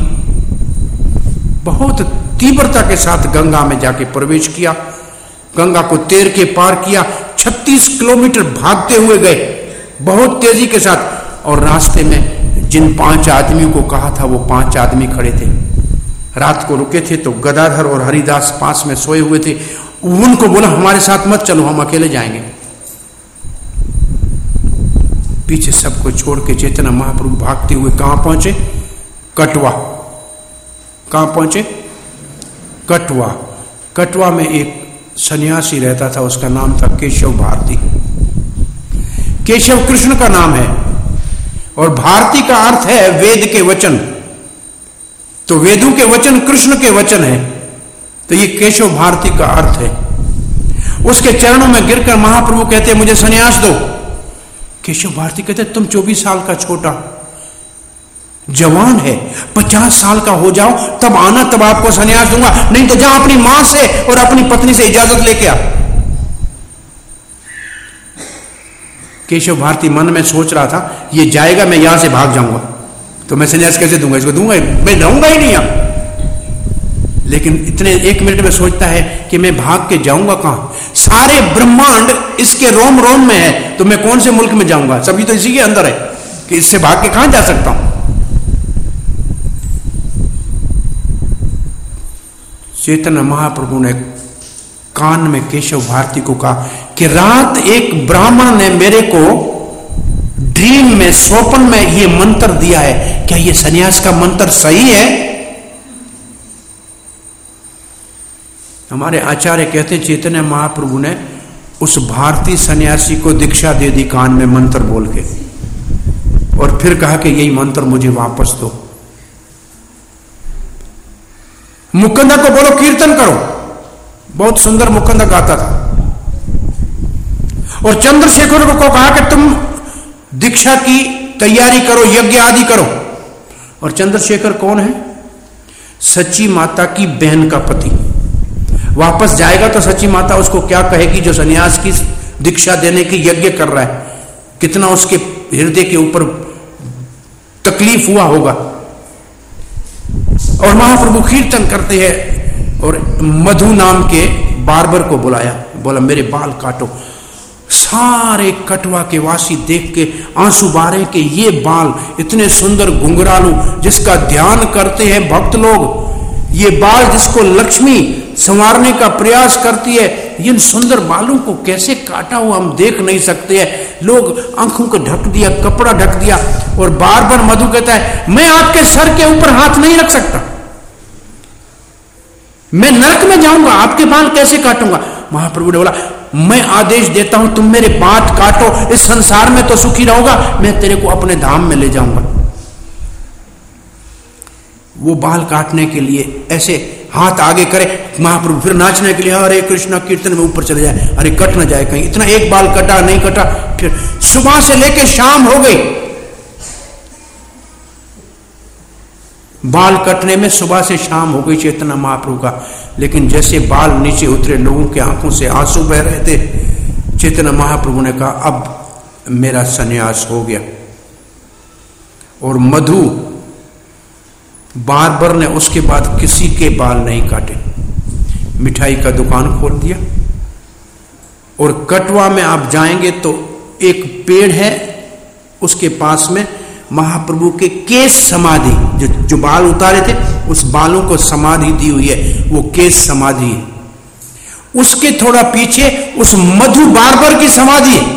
बहुत तीव्रता के साथ गंगा में जाके प्रवेश किया। गंगा को तैर के पार किया। छत्तीस किलोमीटर भागते हुए गए बहुत तेजी के साथ, और रास्ते में जिन पांच आदमियों को कहा था वो पांच आदमी खड़े थे। रात को रुके थे तो गदाधर और हरिदास पास में सोए हुए थे। उनको बोला हमारे साथ मत चलो, हम अकेले जाएंगे। पीछे सबको छोड़ के चैतन्य महाप्रभु भागते हुए कहां पहुंचे? कटवा। कहां पहुंचे? कटवा। कटवा में एक सन्यासी रहता था, उसका नाम था केशव भारती। केशव कृष्ण का नाम है और भारती का अर्थ है वेद के वचन। तो वेदों के वचन कृष्ण के वचन है, तो ये केशव भारती का अर्थ है। उसके चरणों में गिरकर महाप्रभु कहते मुझे सन्यास दो। केशव भारती कहते तुम चौबीस साल का छोटा जवान है, पचास साल का हो जाओ तब आना, तब आपको सन्यास दूंगा, नहीं तो जा अपनी मां से और अपनी पत्नी से इजाजत लेके आ। केशव भारती मन में सोच रहा था ये जाएगा, मैं यहां से भाग जाऊंगा, तो मैं संन्यास कैसे दूंगा इसको, दूंगा मैं रहूंगा ही नहीं यहां। लेकिन इतने एक मिनट में सोचता है कि मैं भाग के जाऊंगा कहां, सारे ब्रह्मांड इसके रोम रोम में है, तो मैं कौन से मुल्क में जाऊंगा, सभी तो इसी के अंदर है कि इससे भाग के कहां जा सकता हूं। चैतन्य महाप्रभु ने कान में केशव भारती को कहा कि रात एक ब्राह्मण ने मेरे को ड्रीम में, स्वप्न में ये मंत्र दिया है, क्या ये सन्यास का मंत्र सही है? हमारे आचार्य कहते चैतन्य महाप्रभु ने उस भारतीय सन्यासी को दीक्षा दे दी कान में मंत्र बोल के, और फिर कहा कि यही मंत्र मुझे वापस दो। मुकुंदा को बोलो कीर्तन करो, बहुत सुंदर मुकुंदा गाता था। और चंद्रशेखर को कहा कि तुम दीक्षा की तैयारी करो, यज्ञ आदि करो। और चंद्रशेखर कौन है? सच्ची माता की बहन का पति। वापस जाएगा तो सच्ची माता उसको क्या कहेगी, जो सन्यास की दीक्षा देने की यज्ञ कर रहा है, कितना उसके हृदय के ऊपर तकलीफ हुआ होगा। और महाप्रभु कीर्तन करते हैं और मधु नाम के बार्बर को बुलाया, बोला मेरे बाल काटो। सारे कटवा के वासी देख के आंसू बारे के ये बाल इतने सुंदर घुंघरालू, जिसका ध्यान करते हैं भक्त लोग, ये बाल जिसको लक्ष्मी संवारने का प्रयास करती है, इन सुंदर बालों को कैसे काटा हुआ हम देख नहीं सकते हैं। लोग आंखों को ढक दिया, कपड़ा ढक दिया। और बार बार मधु कहता है मैं आपके सर के ऊपर हाथ नहीं रख सकता, मैं नरक में जाऊंगा, आपके बाल कैसे काटूंगा। महाप्रभु ने बोला मैं आदेश देता हूं तुम मेरे बाल काटो, इस संसार में तो सुखी रहोगा, मैं तेरे को अपने धाम में ले जाऊंगा। वो बाल काटने के लिए ऐसे हाथ आगे करे, महाप्रभु फिर नाचने के लिए हरे कृष्णा कीर्तन में ऊपर चले जाए, अरे कट ना जाए कहीं, इतना एक बाल कटा नहीं कटा। फिर सुबह से लेके शाम हो गई, बाल कटने में सुबह से शाम हो गई चैतन्य महाप्रभु का। लेकिन जैसे बाल नीचे उतरे, लोगों के आंखों से आंसू बह रहे थे। चैतन्य महाप्रभु ने कहा अब मेरा सन्यास हो गया। और मधु बार्बर ने उसके बाद किसी के बाल नहीं काटे, मिठाई का दुकान खोल दिया। और कटवा में आप जाएंगे तो एक पेड़ है, उसके पास में महाप्रभु के केश समाधि, जो जो बाल उतारे थे उस बालों को समाधि दी हुई है, वो केश समाधि है। उसके थोड़ा पीछे उस मधु बार्बर की समाधि है,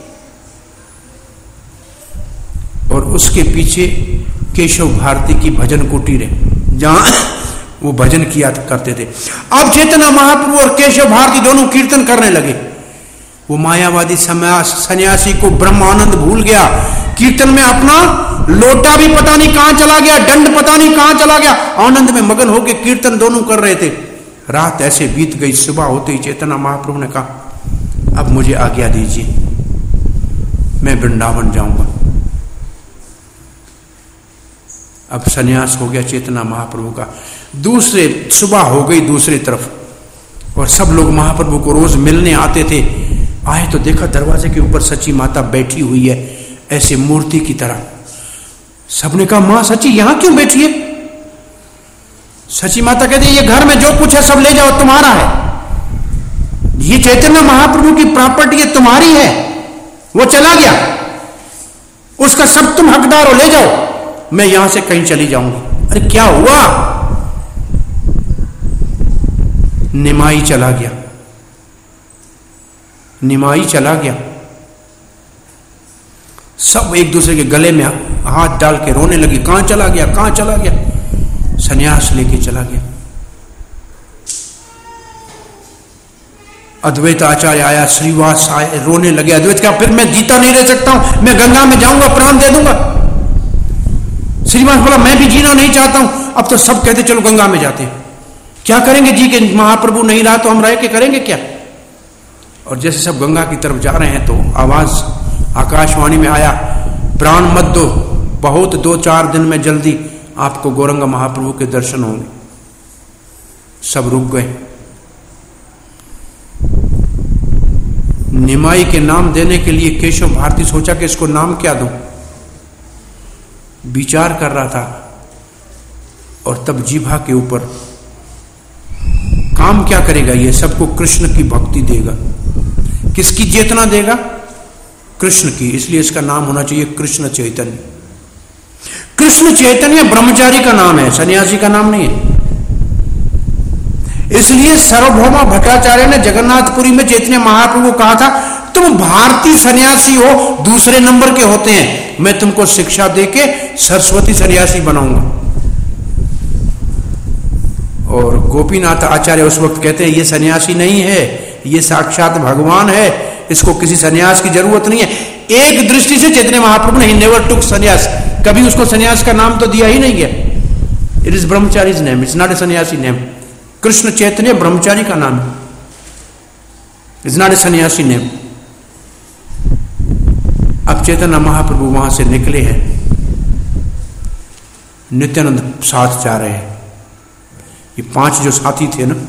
और उसके पीछे केशव भारती की भजन कुटीर है, जहां वो भजन किया करते थे। अब चैतन्य महाप्रभु और केशव भारती दोनों कीर्तन करने लगे। वो मायावादी सन्यासी को ब्रह्मानंद भूल गया, कीर्तन में अपना लोटा भी पता नहीं कहां चला गया, दंड पता नहीं कहां चला गया, आनंद में मगन होकर कीर्तन दोनों कर रहे थे। रात ऐसे बीत गई, सुबह होते ही चैतन्य महाप्रभु ने कहा अब मुझे आज्ञा दीजिए, मैं वृंदावन जाऊंगा। अब सन्यास हो गया चैतन्य महाप्रभु का। दूसरे सुबह हो गई दूसरी तरफ, और सब लोग महाप्रभु को रोज मिलने आते थे। आए तो देखा दरवाजे के ऊपर सच्ची माता बैठी हुई है, ऐसे मूर्ति की तरह। सबने कहा मां सच्ची यहां क्यों बैठी है? सच्ची माता कहती है ये घर में जो कुछ है सब ले जाओ, तुम्हारा है, ये चैतन्य महाप्रभु की प्रॉपर्टी है, तुम्हारी है। वो चला गया, उसका सब तुम हकदार हो, ले जाओ, मैं यहां से कहीं चली जाऊंगी। अरे क्या हुआ? निमाई चला गया, निमाई चला गया। सब एक दूसरे के गले में हाथ डाल के रोने लगी, कहां चला गया, कहां चला गया? सन्यास लेके चला गया। अद्वैत आचार्य आया, श्रीवास आए, रोने लगे। अद्वैत कहा फिर मैं जीता नहीं रह सकता हूं, मैं गंगा में जाऊंगा, प्राण दे दूंगा। श्रीवास बोला मैं भी जीना नहीं चाहता हूं। अब तो सब कहते चलो गंगा में जाते हैं, क्या करेंगे जी के महाप्रभु नहीं रहा तो हम रह के करेंगे क्या? और जैसे सब गंगा की तरफ जा रहे हैं तो आवाज आकाशवाणी में आया, प्राण मत दो, बहुत दो चार दिन में जल्दी आपको गौरंगा महाप्रभु के दर्शन होंगे। सब रुक गए, निमाई के नाम देने के लिए केशव भारती सोचा कि इसको नाम क्या दूं। विचार कर रहा था और तब जीभा के ऊपर, काम क्या करेगा ये? सबको कृष्ण की भक्ति देगा। किसकी चेतना देगा? कृष्ण की। इसलिए इसका नाम होना चाहिए कृष्ण चैतन्य। कृष्ण चैतन्य ब्रह्मचारी का नाम है, सन्यासी का नाम नहीं है। इसलिए सार्वभौमा भट्टाचार्य ने जगन्नाथपुरी में चैतन्य महाप्रभु को कहा था, तुम भारतीय सन्यासी हो, दूसरे नंबर के होते हैं, मैं तुमको शिक्षा देके सरस्वती सन्यासी बनाऊंगा। और गोपीनाथ आचार्य उस वक्त कहते हैं ये सन्यासी नहीं है, ये साक्षात भगवान है, इसको किसी सन्यास की जरूरत नहीं है। एक दृष्टि से चैतन्य महाप्रभु ने नेवर टुक सन्यास, कभी उसको सन्यास का नाम तो दिया ही नहीं गया। It is brahmachari's name, it's not a sannyasi name. Krishna Chaitanya ब्रह्मचारी का नाम है, it's not a sannyasi name. अब चैतन्य महाप्रभु वहां से निकले हैं, नित्यानंद साथ जा रहे हैं। ये पांच जो साथी थे ना,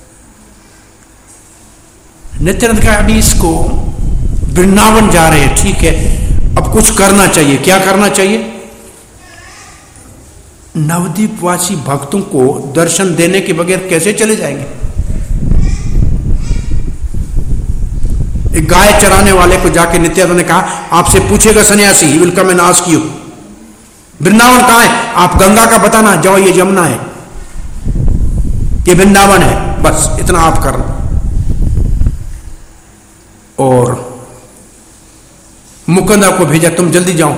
नित्यानंद का अभी इसको वृंदावन जा रहे हैं, ठीक है, अब कुछ करना चाहिए। क्या करना चाहिए? नवद्वीपवासी भक्तों को दर्शन देने के बगैर कैसे चले जाएंगे? एक गाय चराने वाले को जाके नित्यानंद ने कहा, आपसे पूछेगा सन्यासी, he will come and ask you, Vrindavan कहां है? आप गंगा का बताना, जाओ ये जमुना है, ये वृंदावन है, बस इतना आप करना। और मुकुंदा को भेजा, तुम जल्दी जाओ,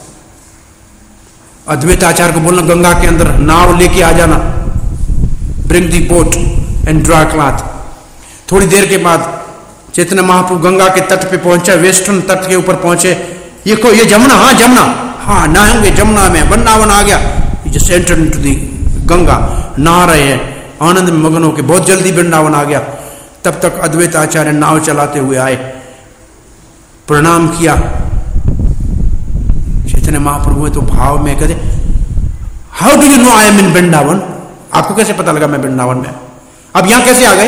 अद्वैत आचार्य को बोलना गंगा के अंदर नाव लेके आ जाना, bring the boat and draw cloth. थोड़ी देर के बाद चैतन्य महाप्रभु गंगा के तट पे पहुंचा, वेस्टर्न तट के ऊपर पहुंचे। ये को ये जमुना, हाँ जमुना, हाँ नहाएंगे जमुना में, वृंदावन आ गया। Just enter into the Ganga, नहा रहे हैं, आनंद में मगन होकर, बहुत जल्दी वृंदावन आ गया। तब तक अद्वैत आचार्य नाव चलाते हुए आए, प्रणाम किया। चैतन्य महाप्रभु तो भाव में कहते, how do you know I am in Vrindavan? आपको कैसे पता लगा मैं वृंदावन में? अब यहां कैसे आ गए?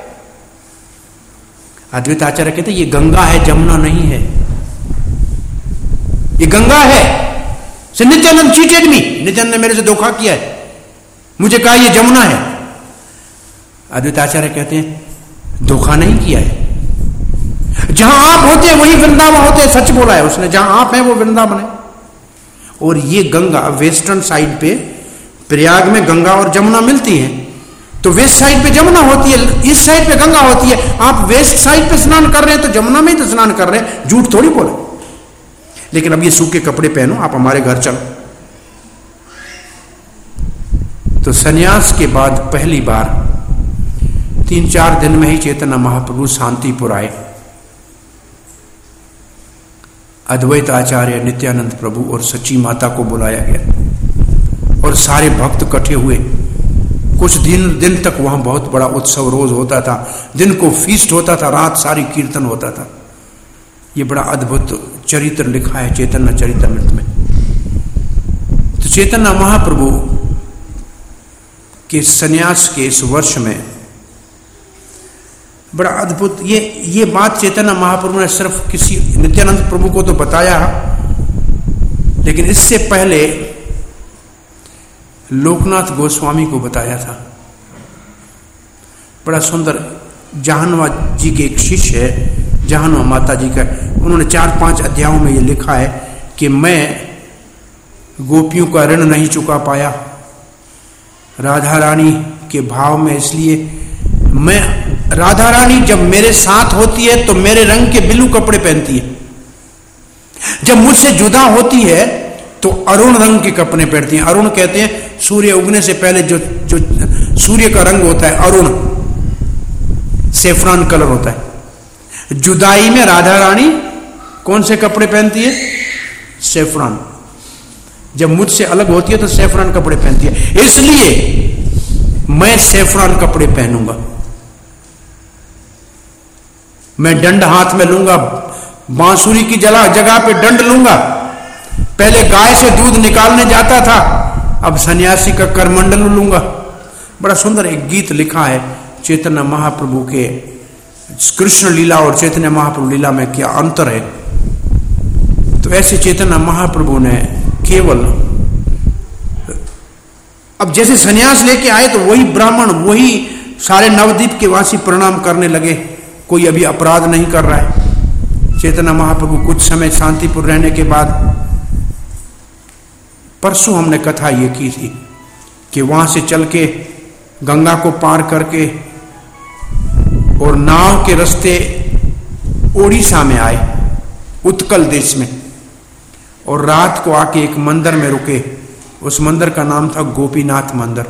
अद्वैत आचार्य कहते ये गंगा है, जमुना नहीं है, ये गंगा है। से नित्यानंद चीटेड मी, नित्यानंद ने मेरे से धोखा किया है, मुझे कहा ये जमुना है। अद्वैत आचार्य कहते हैं धोखा नहीं किया है, जहां आप होते हैं वही वृंदावन होते हैं, सच बोला है उसने, जहां आप हैं वो वृंदावन है। और ये गंगा वेस्टर्न साइड पे, प्रयाग में गंगा और जमुना मिलती है, तो वेस्ट साइड पे जमुना होती है, इस साइड पे गंगा होती है। आप वेस्ट साइड पे स्नान कर रहे हैं तो जमुना में ही तो स्नान कर रहे हैं, झूठ थोड़ी बोले। लेकिन अब ये सूखे कपड़े पहनो, आप हमारे घर चलो। तो सन्यास के बाद पहली बार तीन चार दिन में ही चैतन्य महाप्रभु शांतिपुर आए। अद्वैत आचार्य, नित्यानंद प्रभु और सच्ची माता को बुलाया गया और सारे भक्त इकट्ठे हुए। कुछ दिन दिन तक वहां बहुत बड़ा उत्सव रोज होता था, दिन को फीस्ट होता था, रात सारी कीर्तन होता था। ये बड़ा अद्भुत चरित्र लिखा है चैतन्य चरितामृत में। तो चैतन्य महाप्रभु के सन्यास के इस वर्ष में बड़ा अद्भुत, ये ये बात चैतन्य महाप्रभु ने सिर्फ किसी नित्यानंद प्रभु को तो बताया, लेकिन इससे पहले लोकनाथ गोस्वामी को बताया था। बड़ा सुंदर, जहानवा जी के एक शिष्य है, जहानवा माता जी का, उन्होंने चार पांच अध्यायों में ये लिखा है कि मैं गोपियों का ऋण नहीं चुका पाया राधा रानी के भाव में, इसलिए मैं, राधा रानी जब मेरे साथ होती है तो मेरे रंग के बिलू कपड़े पहनती है, जब मुझसे जुदा होती है तो अरुण रंग के कपड़े पहनती हैं। अरुण कहते हैं सूर्य उगने से पहले जो जो सूर्य का रंग होता है, अरुण सेफ्रॉन कलर होता है। जुदाई में राधा रानी कौन से कपड़े पहनती है? सेफ्रॉन। जब मुझसे अलग होती है तो सेफ्रॉन कपड़े पहनती है, इसलिए मैं सेफ्रॉन कपड़े पहनूंगा। मैं डंड हाथ में लूंगा, बांसुरी की जगह जगह पे डंड लूंगा। पहले गाय से दूध निकालने जाता था, अब सन्यासी का करमंडल लूंगा। बड़ा सुंदर एक गीत लिखा है चैतन्य महाप्रभु के कृष्ण लीला और चैतन्य महाप्रभु लीला में क्या अंतर है। तो ऐसे चैतन्य महाप्रभु ने केवल, अब जैसे सन्यास लेके आए तो वही ब्राह्मण, वही सारे नवद्वीप के वासी प्रणाम करने लगे, कोई अभी अपराध नहीं कर रहा है। चैतन्य महाप्रभु कुछ समय शांतिपुर रहने के बाद, परसों हमने कथा ये की थी कि वहां से चल के गंगा को पार करके और नाव के रास्ते ओडिशा में आए, उत्कल देश में, और रात को आके एक मंदिर में रुके। उस मंदिर का नाम था गोपीनाथ मंदिर।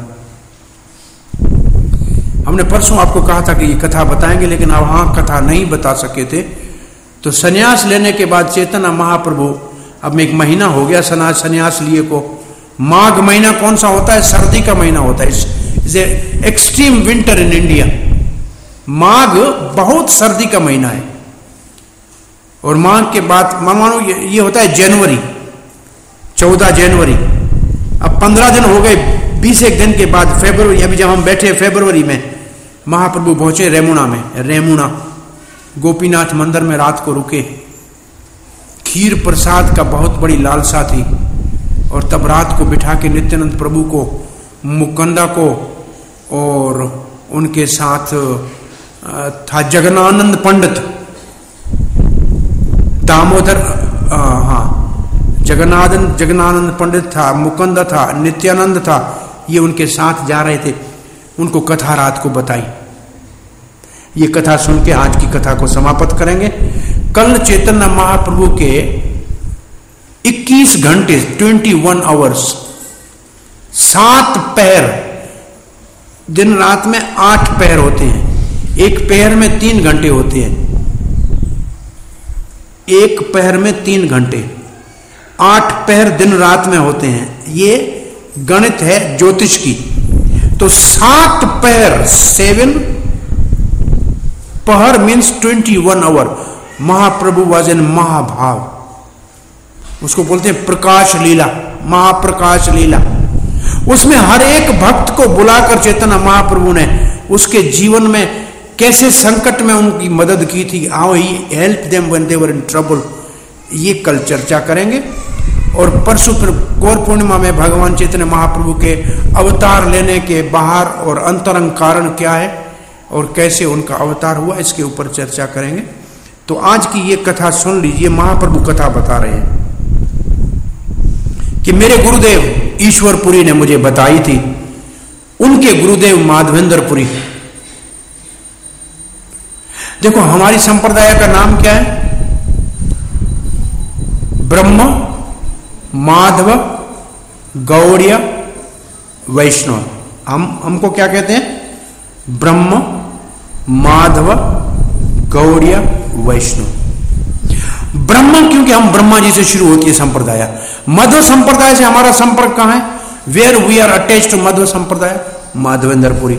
हमने परसों आपको कहा था कि ये कथा बताएंगे, लेकिन अब हाँ कथा नहीं बता सके थे। तो सन्यास लेने के बाद चैतन्य महाप्रभु, अब में एक महीना हो गया सन्यास सन्यास लिए को। माघ महीना कौन सा होता है? सर्दी का महीना होता है। Is extreme winter in India. माघ बहुत सर्दी का महीना है। और माघ के बाद मानो ये, ये होता है जनवरी, चौदह जनवरी। अब पंद्रह दिन हो गए, बीस एक दिन के बाद फरवरी, अभी जब हम बैठे फरवरी में, महाप्रभु पहुंचे रेमुणा में। रेमुणा गोपीनाथ मंदिर में रात को रुके। खीर प्रसाद का बहुत बड़ी लालसा थी, और तब रात को बिठा के नित्यानंद प्रभु को, मुकुंदा को, और उनके साथ था जगनानंद पंडित, दामोदर, हाँ जगन्नाथ जगनानंद पंडित था, मुकुंदा था, नित्यानंद था, ये उनके साथ जा रहे थे। उनको कथा रात को बताई। ये कथा सुन के आज की कथा को समाप्त करेंगे। कल चैतन्य महाप्रभु के इक्कीस घंटे, इक्कीस आवर्स, सात पहर, दिन रात में आठ पहर होते हैं, एक पहर में तीन घंटे होते हैं, एक पहर में तीन घंटे, आठ पहर दिन रात में होते हैं। ये गणित है ज्योतिष की। तो सात पहर, सेवन पहर means twenty one hour. Mahaprabhu was in mahabhava, उसको बोलते हैं प्रकाश लीला, महाप्रकाश लीला। उसमें हर एक भक्त को बुलाकर चैतन्य महाप्रभु ने उसके जीवन में कैसे संकट में उनकी मदद की थी, how he help them when they were in trouble, ये कल चर्चा करेंगे। और परसों फिर गौर पूर्णिमा में भगवान चैतन्य महाप्रभु के अवतार लेने के बाहर और अंतरंग कारण क्या है और कैसे उनका अवतार हुआ, इसके ऊपर चर्चा करेंगे। तो आज की ये कथा सुन लीजिए। महाप्रभु कथा बता रहे हैं कि मेरे गुरुदेव ईश्वरपुरी ने मुझे बताई थी, उनके गुरुदेव माधवेंद्रपुरी। देखो हमारी संप्रदाय का नाम क्या है? ब्रह्म, माधव, गौड़ीय, वैष्णव। हम हमको क्या कहते हैं? ब्रह्म, माधव, गौड़ीय, वैष्णव। ब्रह्म क्योंकि हम ब्रह्मा जी से शुरू होती है संप्रदाय। मध्व संप्रदाय से हमारा संपर्क कहां है? Where we are attached to Madhva sampradaya? Madhavendrapuri.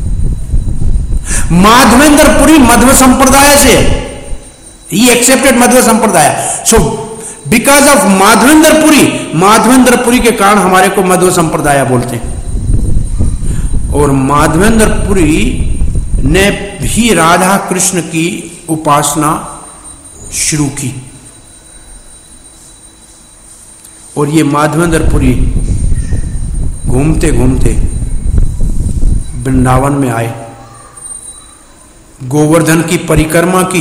Madhavendrapuri मध्व संप्रदाय से, ही accepted Madhva sampradaya. So because of Madhavendrapuri, Madhavendrapuri के कारण हमारे को मध्व संप्रदाय बोलते हैं। और माधवेंद्रपुरी ने भी राधा कृष्ण की उपासना शुरू की। और ये माधवेंद्रपुरी घूमते घूमते वृंदावन में आए, गोवर्धन की परिक्रमा की,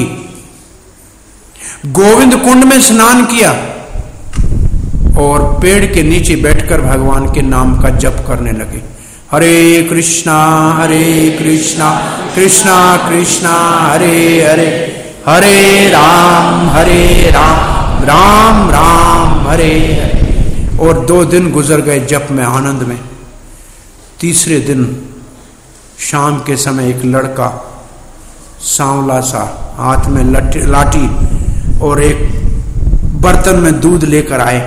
गोविंद कुंड में स्नान किया और पेड़ के नीचे बैठकर भगवान के नाम का जप करने लगे। हरे कृष्णा हरे कृष्णा कृष्णा कृष्णा हरे हरे, हरे राम हरे राम राम राम हरे हरे। और दो दिन गुजर गए जप में, आनंद में। तीसरे दिन शाम के समय एक लड़का सांवला सा, हाथ में लाठी और एक बर्तन में दूध लेकर आए।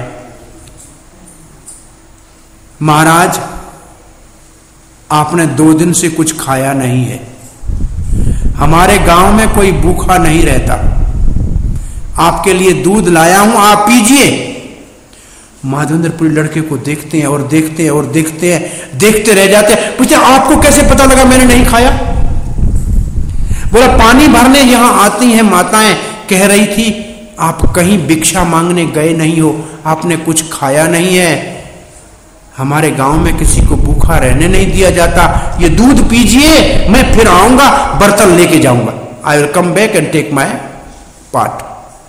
महाराज आपने दो दिन से कुछ खाया नहीं है, हमारे गांव में कोई भूखा नहीं रहता, आपके लिए दूध लाया हूं, आप पीजिए। माधवेंद्रपुरी लड़के को देखते हैं और देखते हैं और देखते हैं, देखते रह जाते हैं। पूछते आपको कैसे पता लगा मैंने नहीं खाया? बोला पानी भरने यहां आती हैं माताएं, कह रही थी आप कहीं भिक्षा मांगने गए नहीं हो, आपने कुछ खाया नहीं है, हमारे गांव में किसी को भूखा रहने नहीं दिया जाता, ये दूध पीजिए, मैं फिर आऊंगा बर्तन लेके जाऊंगा, I will come back and take my part.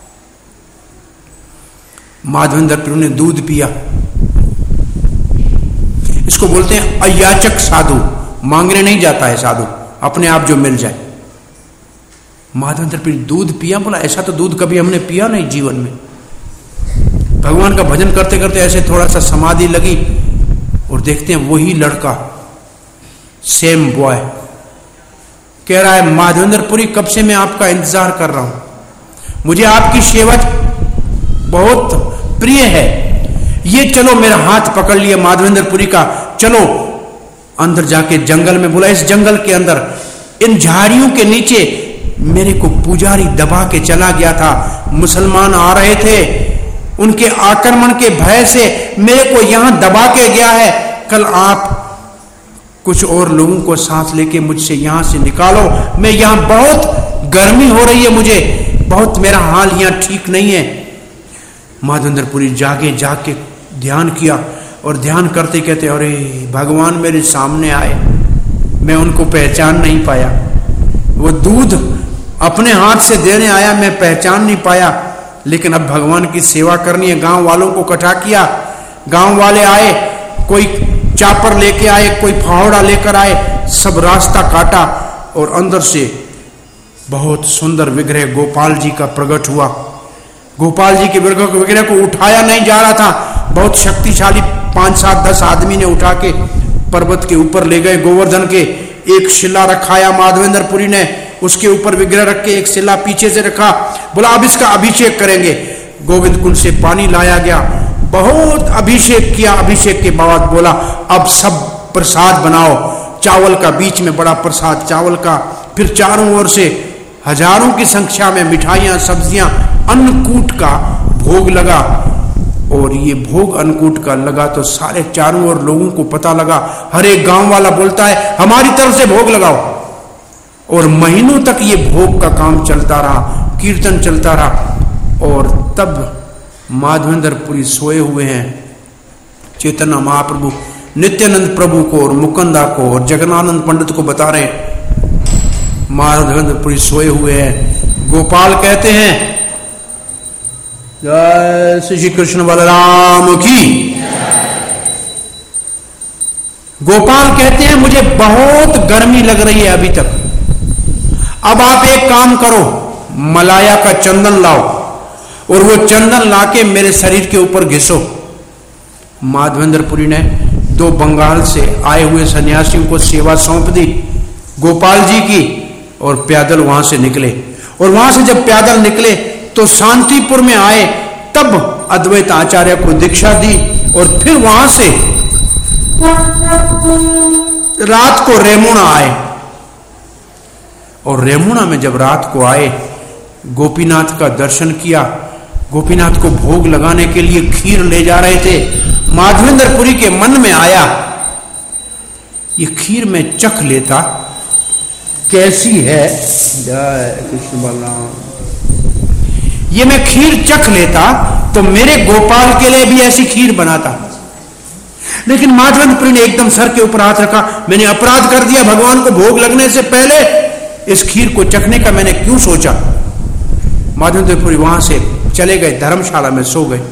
Madhavendra Prabhu ने दूध पिया। इसको बोलते हैं अयाचक साधु, मांगने नहीं जाता है साधु, अपने आप जो मिल जाए। माधवेंद्र प्रभु दूध पिया। बोला ऐसा तो दूध कभी हमने पिया नहीं जीवन में। भगवान का भजन करते करते ऐसे थोड़ा सा समाधि लगी और देखते हैं वही लड़का, सेम बॉय, कह रहा है माधवेंद्रपुरी कब से मैं आपका इंतजार कर रहा हूं, मुझे आपकी सेवा बहुत प्रिय है, ये चलो मेरा हाथ पकड़ लिया माधवेंद्रपुरी का, चलो अंदर जाके जंगल में। बोला इस जंगल के अंदर इन झाड़ियों के नीचे मेरे को पुजारी दबा के चला गया था, मुसलमान आ रहे थे, उनके आक्रमण के भय से मेरे को यहां दबा के गया है, कल आप कुछ और लोगों को सांस लेके मुझसे यहां से निकालो, मैं यहां बहुत गर्मी हो रही है, मुझे बहुत मेरा हाल यहां ठीक नहीं है। माधवेंद्रपुरी जागे, जाके ध्यान किया और ध्यान करते कहते अरे भगवान मेरे सामने आए, मैं उनको पहचान नहीं पाया, वो दूध अपने हाथ से देने आया, मैं पहचान नहीं पाया, लेकिन अब भगवान की सेवा करनी है। गांव वालों को इकट्ठा किया, गांव वाले आए, कोई चापर लेके आए, कोई फावड़ा लेकर आए, सब रास्ता काटा और अंदर से बहुत सुंदर विग्रह गोपाल जी का प्रकट हुआ। गोपाल जी के विग्रह को उठाया नहीं जा रहा था, बहुत शक्तिशाली पांच सात दस आदमी ने उठा के पर्वत के ऊपर ले गए। गोवर्धन के एक शिला रखाया माधवेंद्रपुरी ने, उसके ऊपर विग्रह रख के एक शिला पीछे से रखा। बोला अब इसका अभिषेक करेंगे। गोविंद कुंड से पानी लाया गया, बहुत अभिषेक किया। अभिषेक के बाद बोला अब सब प्रसाद बनाओ, चावल का बीच में बड़ा प्रसाद चावल का, फिर चारों ओर से हजारों की संख्या में मिठाइयां, सब्जियां, अन्नकूट का भोग लगा। और ये भोग अन्नकूट का लगा तो सारे चारों ओर लोगों को पता लगा, हर एक गांव वाला बोलता है हमारी तरफ से भोग लगाओ। और महीनों तक ये भोग का काम चलता रहा, कीर्तन चलता रहा। और तब माधवेंद्रपुरी सोए हुए हैं, चैतन्य महाप्रभु नित्यानंद प्रभु को और मुकुंदा को और जगन्नाथ पंडित को बता रहे हैं माधवेंद्रपुरी सोए हुए हैं। गोपाल कहते हैं जय श्री कृष्ण बलराम की। गोपाल कहते हैं मुझे बहुत गर्मी लग रही है अभी तक, अब आप एक काम करो, मलाया का चंदन लाओ और वो चंदन लाके मेरे शरीर के ऊपर घिसो। माधवेंद्रपुरी ने दो बंगाल से आए हुए सन्यासियों को सेवा सौंप दी गोपाल जी की, और पैदल वहां से निकले। और वहां से जब पैदल निकले तो शांतिपुर में आए, तब अद्वैत आचार्य को दीक्षा दी। और फिर वहां से रात को रेमुणा आए। और रेमुणा में जब रात को आए, गोपीनाथ का दर्शन किया। गोपीनाथ को भोग लगाने के लिए खीर ले जा रहे थे। माधवेंद्रपुरी के मन में आया ये खीर में चख लेता कैसी है, जय कृष्ण बलराम, ये मैं खीर चख लेता तो मेरे गोपाल के लिए भी ऐसी खीर बनाता। लेकिन माधवेंद्रपुरी ने एकदम सर के ऊपर हाथ रखा, मैंने अपराध कर दिया, भगवान को भोग लगने से पहले इस खीर को चखने का मैंने क्यों सोचा। माधवेंद्रपुरी वहां से चले गए, धर्मशाला में सो गए।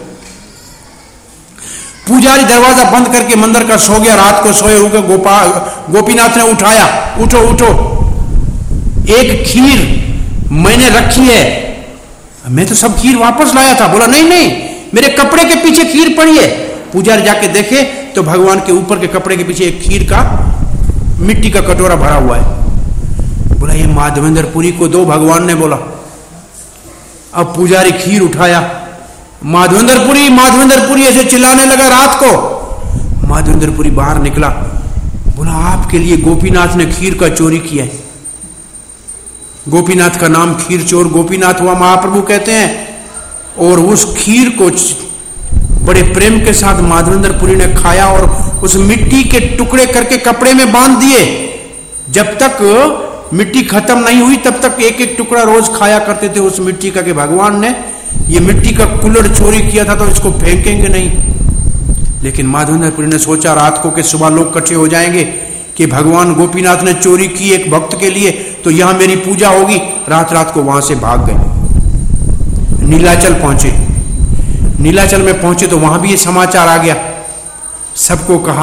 पुजारी दरवाजा बंद करके मंदिर का सो गया। रात को सोए हुए गोपाल गोपीनाथ ने उठाया, उठो उठो, एक खीर मैंने रखी है, मैं तो सब खीर वापस लाया था। बोला नहीं नहीं, मेरे कपड़े के पीछे खीर पड़ी है। पुजारी जाके देखे तो भगवान के ऊपर के कपड़े के पीछे एक खीर का मिट्टी का कटोरा भरा हुआ है। बोला ये माधवेंद्रपुरी को दो, भगवान ने बोला। अब पुजारी खीर उठाया, माधवेंद्रपुरी माधवेंद्रपुरी ऐसे चिल्लाने लगा। रात को माधवेंद्रपुरी बाहर निकला, बोला आपके लिए गोपीनाथ ने खीर का चोरी किया है। गोपीनाथ का नाम खीर चोर गोपीनाथ हुआ, महाप्रभु कहते हैं। और उस खीर को बड़े प्रेम के साथ माधवेंद्रपुरी ने खाया और उस मिट्टी के टुकड़े करके कपड़े में बांध दिए। जब तक मिट्टी खत्म नहीं हुई तब तक एक एक टुकड़ा रोज खाया करते थे उस मिट्टी का, कि भगवान ने ये मिट्टी का कुल्हड़ चोरी किया था तो इसको फेंकेंगे नहीं। लेकिन माधवेंद्रपुरी ने सोचा रात को कि सुबह लोग इकट्ठे हो जाएंगे कि भगवान गोपीनाथ ने चोरी की एक भक्त के लिए, तो यहां मेरी पूजा होगी। रात रात को वहां से भाग गए, नीलाचल पहुंचे। नीलाचल में पहुंचे तो वहां भी ये समाचार आ गया। सबको कहा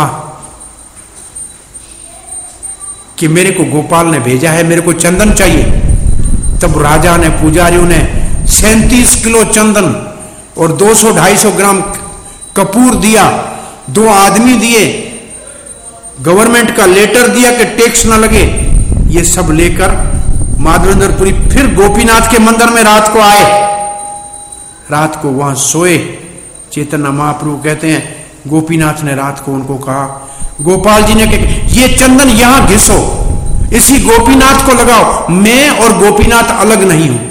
कि मेरे को गोपाल ने भेजा है, मेरे को चंदन चाहिए। तब राजा ने, पुजारियों ने सैंतीस किलो चंदन और दो सौ ढाई सौ ग्राम कपूर दिया, दो आदमी दिए, गवर्नमेंट का लेटर दिया कि टैक्स न लगे। ये सब लेकर माधवेंद्रपुरी फिर गोपीनाथ के मंदिर में रात को आए। रात को वहां सोए। चैतन्य महाप्रभु कहते हैं गोपीनाथ ने रात को उनको कहा, गोपाल जी ने कहा ये चंदन यहां घिसो, इसी गोपीनाथ को लगाओ, मैं और गोपीनाथ अलग नहीं हूं।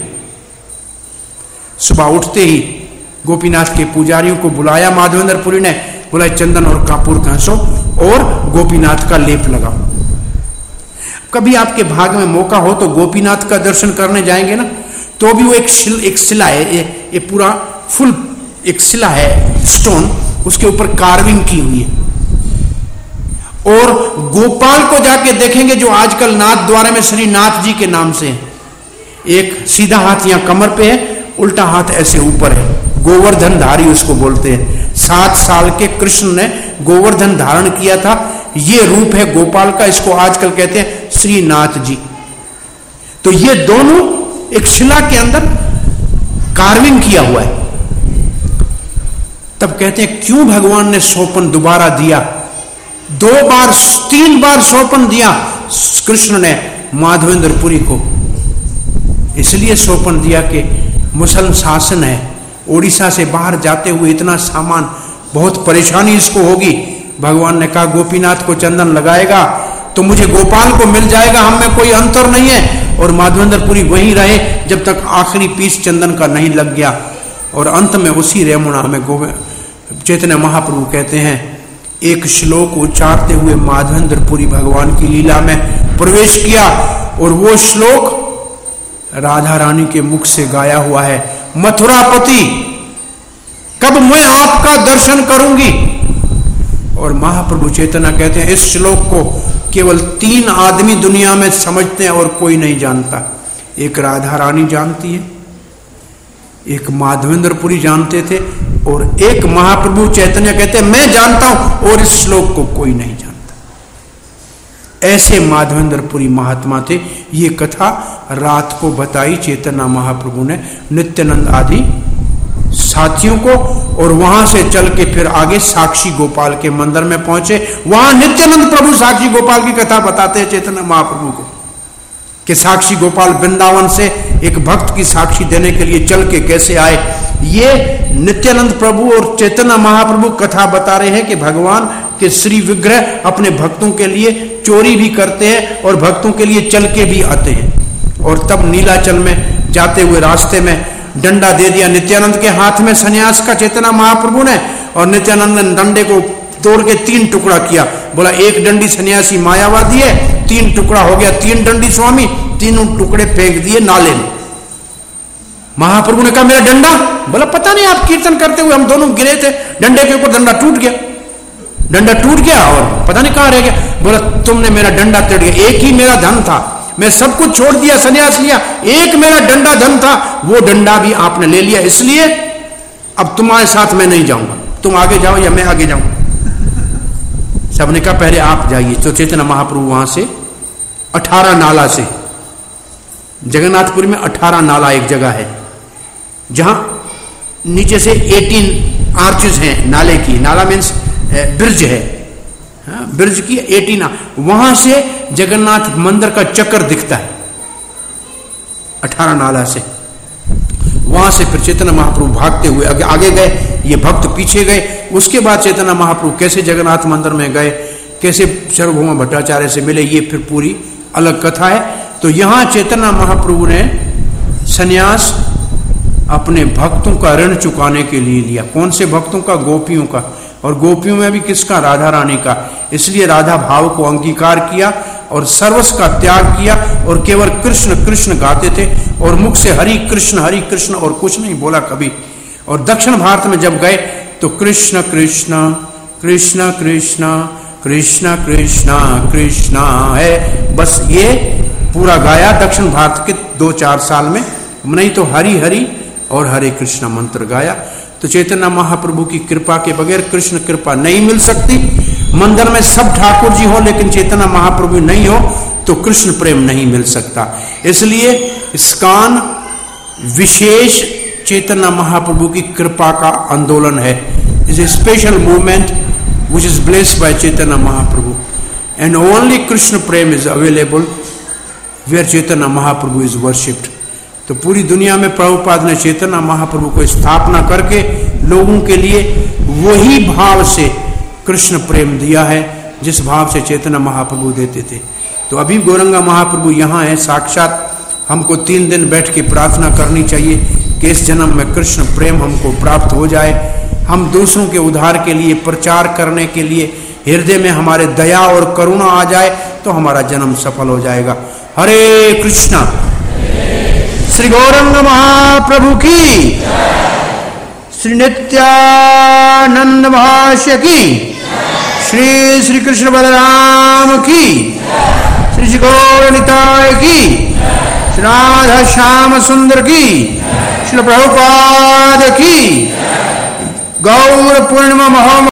सुबह उठते ही गोपीनाथ के पुजारियों को बुलाया माधवेंद्रपुरी ने, बोला चंदन और कपूर घसो और गोपीनाथ का लेप लगाओ। कभी आपके भाग में मौका हो तो गोपीनाथ का दर्शन करने जाएंगे ना, तो भी वो एक शिल, एक शिला है, ये, ये पूरा फुल एक शिला है, स्टोन, उसके ऊपर कार्विंग की हुई है। और गोपाल को जाके देखेंगे जो आजकल नाथ द्वारा में श्री नाथ जी के नाम से है। एक सीधा हाथ यहां कमर पे है, उल्टा हाथ ऐसे ऊपर है, गोवर्धन धारी उसको बोलते हैं। सात साल के कृष्ण ने गोवर्धन धारण किया था, ये रूप है गोपाल का, इसको आजकल कहते हैं श्रीनाथ जी। तो ये दोनों एक शिला के अंदर कार्विंग किया हुआ है। तब कहते हैं क्यों भगवान ने सोपन दोबारा दिया, दो बार तीन बार सोपन दिया कृष्ण ने माधवेंद्रपुरी को। इसलिए सोपन दिया कि मुसल शासन है, ओडिशा से बाहर जाते हुए इतना सामान, बहुत परेशानी इसको होगी। भगवान ने कहा गोपीनाथ को चंदन लगाएगा तो मुझे गोपाल को मिल जाएगा, हम में कोई अंतर नहीं है। और माधवेंद्रपुरी वहीं रहे जब तक आखिरी पीस चंदन का नहीं लग गया। और अंत में उसी रेमुणा में चैतन्य महाप्रभु कहते हैं, एक श्लोक उच्चारते हुए माधवेंद्रपुरी भगवान की लीला में प्रवेश किया। और वो श्लोक राधा रानी के मुख से गाया हुआ है, मथुरापति कब मैं आपका दर्शन करूंगी। और महाप्रभु चैतन्य कहते हैं इस श्लोक को केवल तीन आदमी दुनिया में समझते हैं और कोई नहीं जानता। एक राधा रानी जानती है, एक माधवेंद्रपुरी जानते थे, और एक महाप्रभु चैतन्य कहते हैं मैं जानता हूं और इस श्लोक को कोई नहीं जानता। ऐसे माधवेंद्रपुरी महात्मा थे। ये कथा रात को बताई चैतन्य महाप्रभु ने नित्यानंद आदि साथियों को। और वहां से चल के फिर आगे साक्षी गोपाल के मंदिर में पहुंचे। वहां नित्यानंद प्रभु साक्षी गोपाल की कथा बताते हैं चैतन्य महाप्रभु को, कि साक्षी गोपाल वृंदावन से एक भक्त की साक्षी देने के लिए चल के कैसे आए। ये नित्यानंद प्रभु और चैतन्य महाप्रभु कथा बता रहे हैं कि भगवान के श्री विग्रह अपने भक्तों के लिए चोरी भी करते हैं और भक्तों के लिए चल के भी आते हैं। और तब नीलाचल में जाते हुए रास्ते में डंडा दे दिया नित्यानंद के हाथ में सन्यास का चैतन्य महाप्रभु ने, और नित्यानंद ने डंडे को तोड़ के तीन टुकड़ा किया। बोला एक डंडी सन्यासी मायावादी है, तीन टुकड़ा हो गया, तीन डंडी स्वामी, तीनों टुकड़े फेंक दिए नाले में। महाप्रभु ने कहा मेरा डंडा, बोला पता नहीं आप कीर्तन करते हुए हम दोनों गिरे थे, डंडे के ऊपर डंडा टूट गया, डंडा टूट गया और पता नहीं कहां रह गया। बोला तुमने मेरा डंडा तोड़ दिया, एक ही मेरा धन था, मैं सब कुछ छोड़ दिया, सन्यास लिया, एक मेरा डंडा धन था, वो डंडा भी आपने ले लिया, इसलिए अब तुम्हारे साथ मैं नहीं जाऊंगा, तुम आगे जाओ या मैं आगे जाऊं। सबने कहा पहले आप जाइए। तो चैतन्य महाप्रभु वहां से अठारह नाला से, जगन्नाथपुरी में अठारह नाला एक जगह है जहां नीचे से अठारह आर्चेस हैं नाले की, नाला मीन्स ब्रिज है, ब्रिज की अठारह, वहां से जगन्नाथ मंदिर का चक्कर दिखता है अठारह नाला से। वहां से फिर चैतन्य महाप्रभु भागते हुए आगे, आगे गए, ये भक्त पीछे गए। उसके बाद चैतन्य महाप्रभु कैसे जगन्नाथ मंदिर में गए, कैसे सार्वभौम भट्टाचार्य से मिले, ये फिर पूरी अलग कथा है। तो यहां चैतन्य महाप्रभु ने सन्यास अपने भक्तों का ऋण चुकाने के लिए लिया। कौन से भक्तों का? गोपियों का, और गोपियों में भी किसका? राधा रानी का। इसलिए राधा भाव को अंगीकार किया और सर्वस्व का त्याग किया और केवल कृष्ण कृष्ण गाते थे और मुख से हरि कृष्ण हरि कृष्ण और कुछ नहीं बोला कभी। और दक्षिण भारत में जब गए तो कृष्ण कृष्ण कृष्ण कृष्ण कृष्ण कृष्ण कृष्ण है, बस ये पूरा गाया दक्षिण भारत के दो चार साल में, नहीं तो हरि हरि और हरे कृष्ण मंत्र गाया। तो चैतन्य महाप्रभु की कृपा के बगैर कृष्ण कृपा नहीं मिल सकती। मंदिर में सब ठाकुर जी हो लेकिन चैतन्य महाप्रभु नहीं हो तो कृष्ण प्रेम नहीं मिल सकता। इसलिए इस्कॉन विशेष चैतन्य महाप्रभु की कृपा का आंदोलन है। Is a special movement which is blessed by Chaitanya Mahaprabhu, and only Krishna Prem is available where Chaitanya Mahaprabhu is worshipped. तो पूरी दुनिया में प्रभुपाद ने चैतन्य महाप्रभु को स्थापना करके लोगों के लिए वही भाव से कृष्ण प्रेम दिया है जिस भाव से चैतन्य महाप्रभु देते थे। तो अभी गौरंगा महाप्रभु यहाँ है साक्षात। हमको तीन दिन बैठ के प्रार्थना करनी चाहिए कि इस जन्म में कृष्ण प्रेम हमको प्राप्त हो जाए। हम दूसरों के उद्धार के लिए प्रचार करने के लिए हृदय में हमारे दया और करुणा आ जाए तो हमारा जन्म सफल हो जाएगा। हरे कृष्णा। श्री गौरंग महाप्रभु की, श्री नित्यानंद भाष्य की, श्री श्री कृष्ण बलराम की, श्री श्री गौर निताय की, श्री राधा श्याम सुंदर की, श्री प्रभुपाद की। गौर पूर्णिमा महा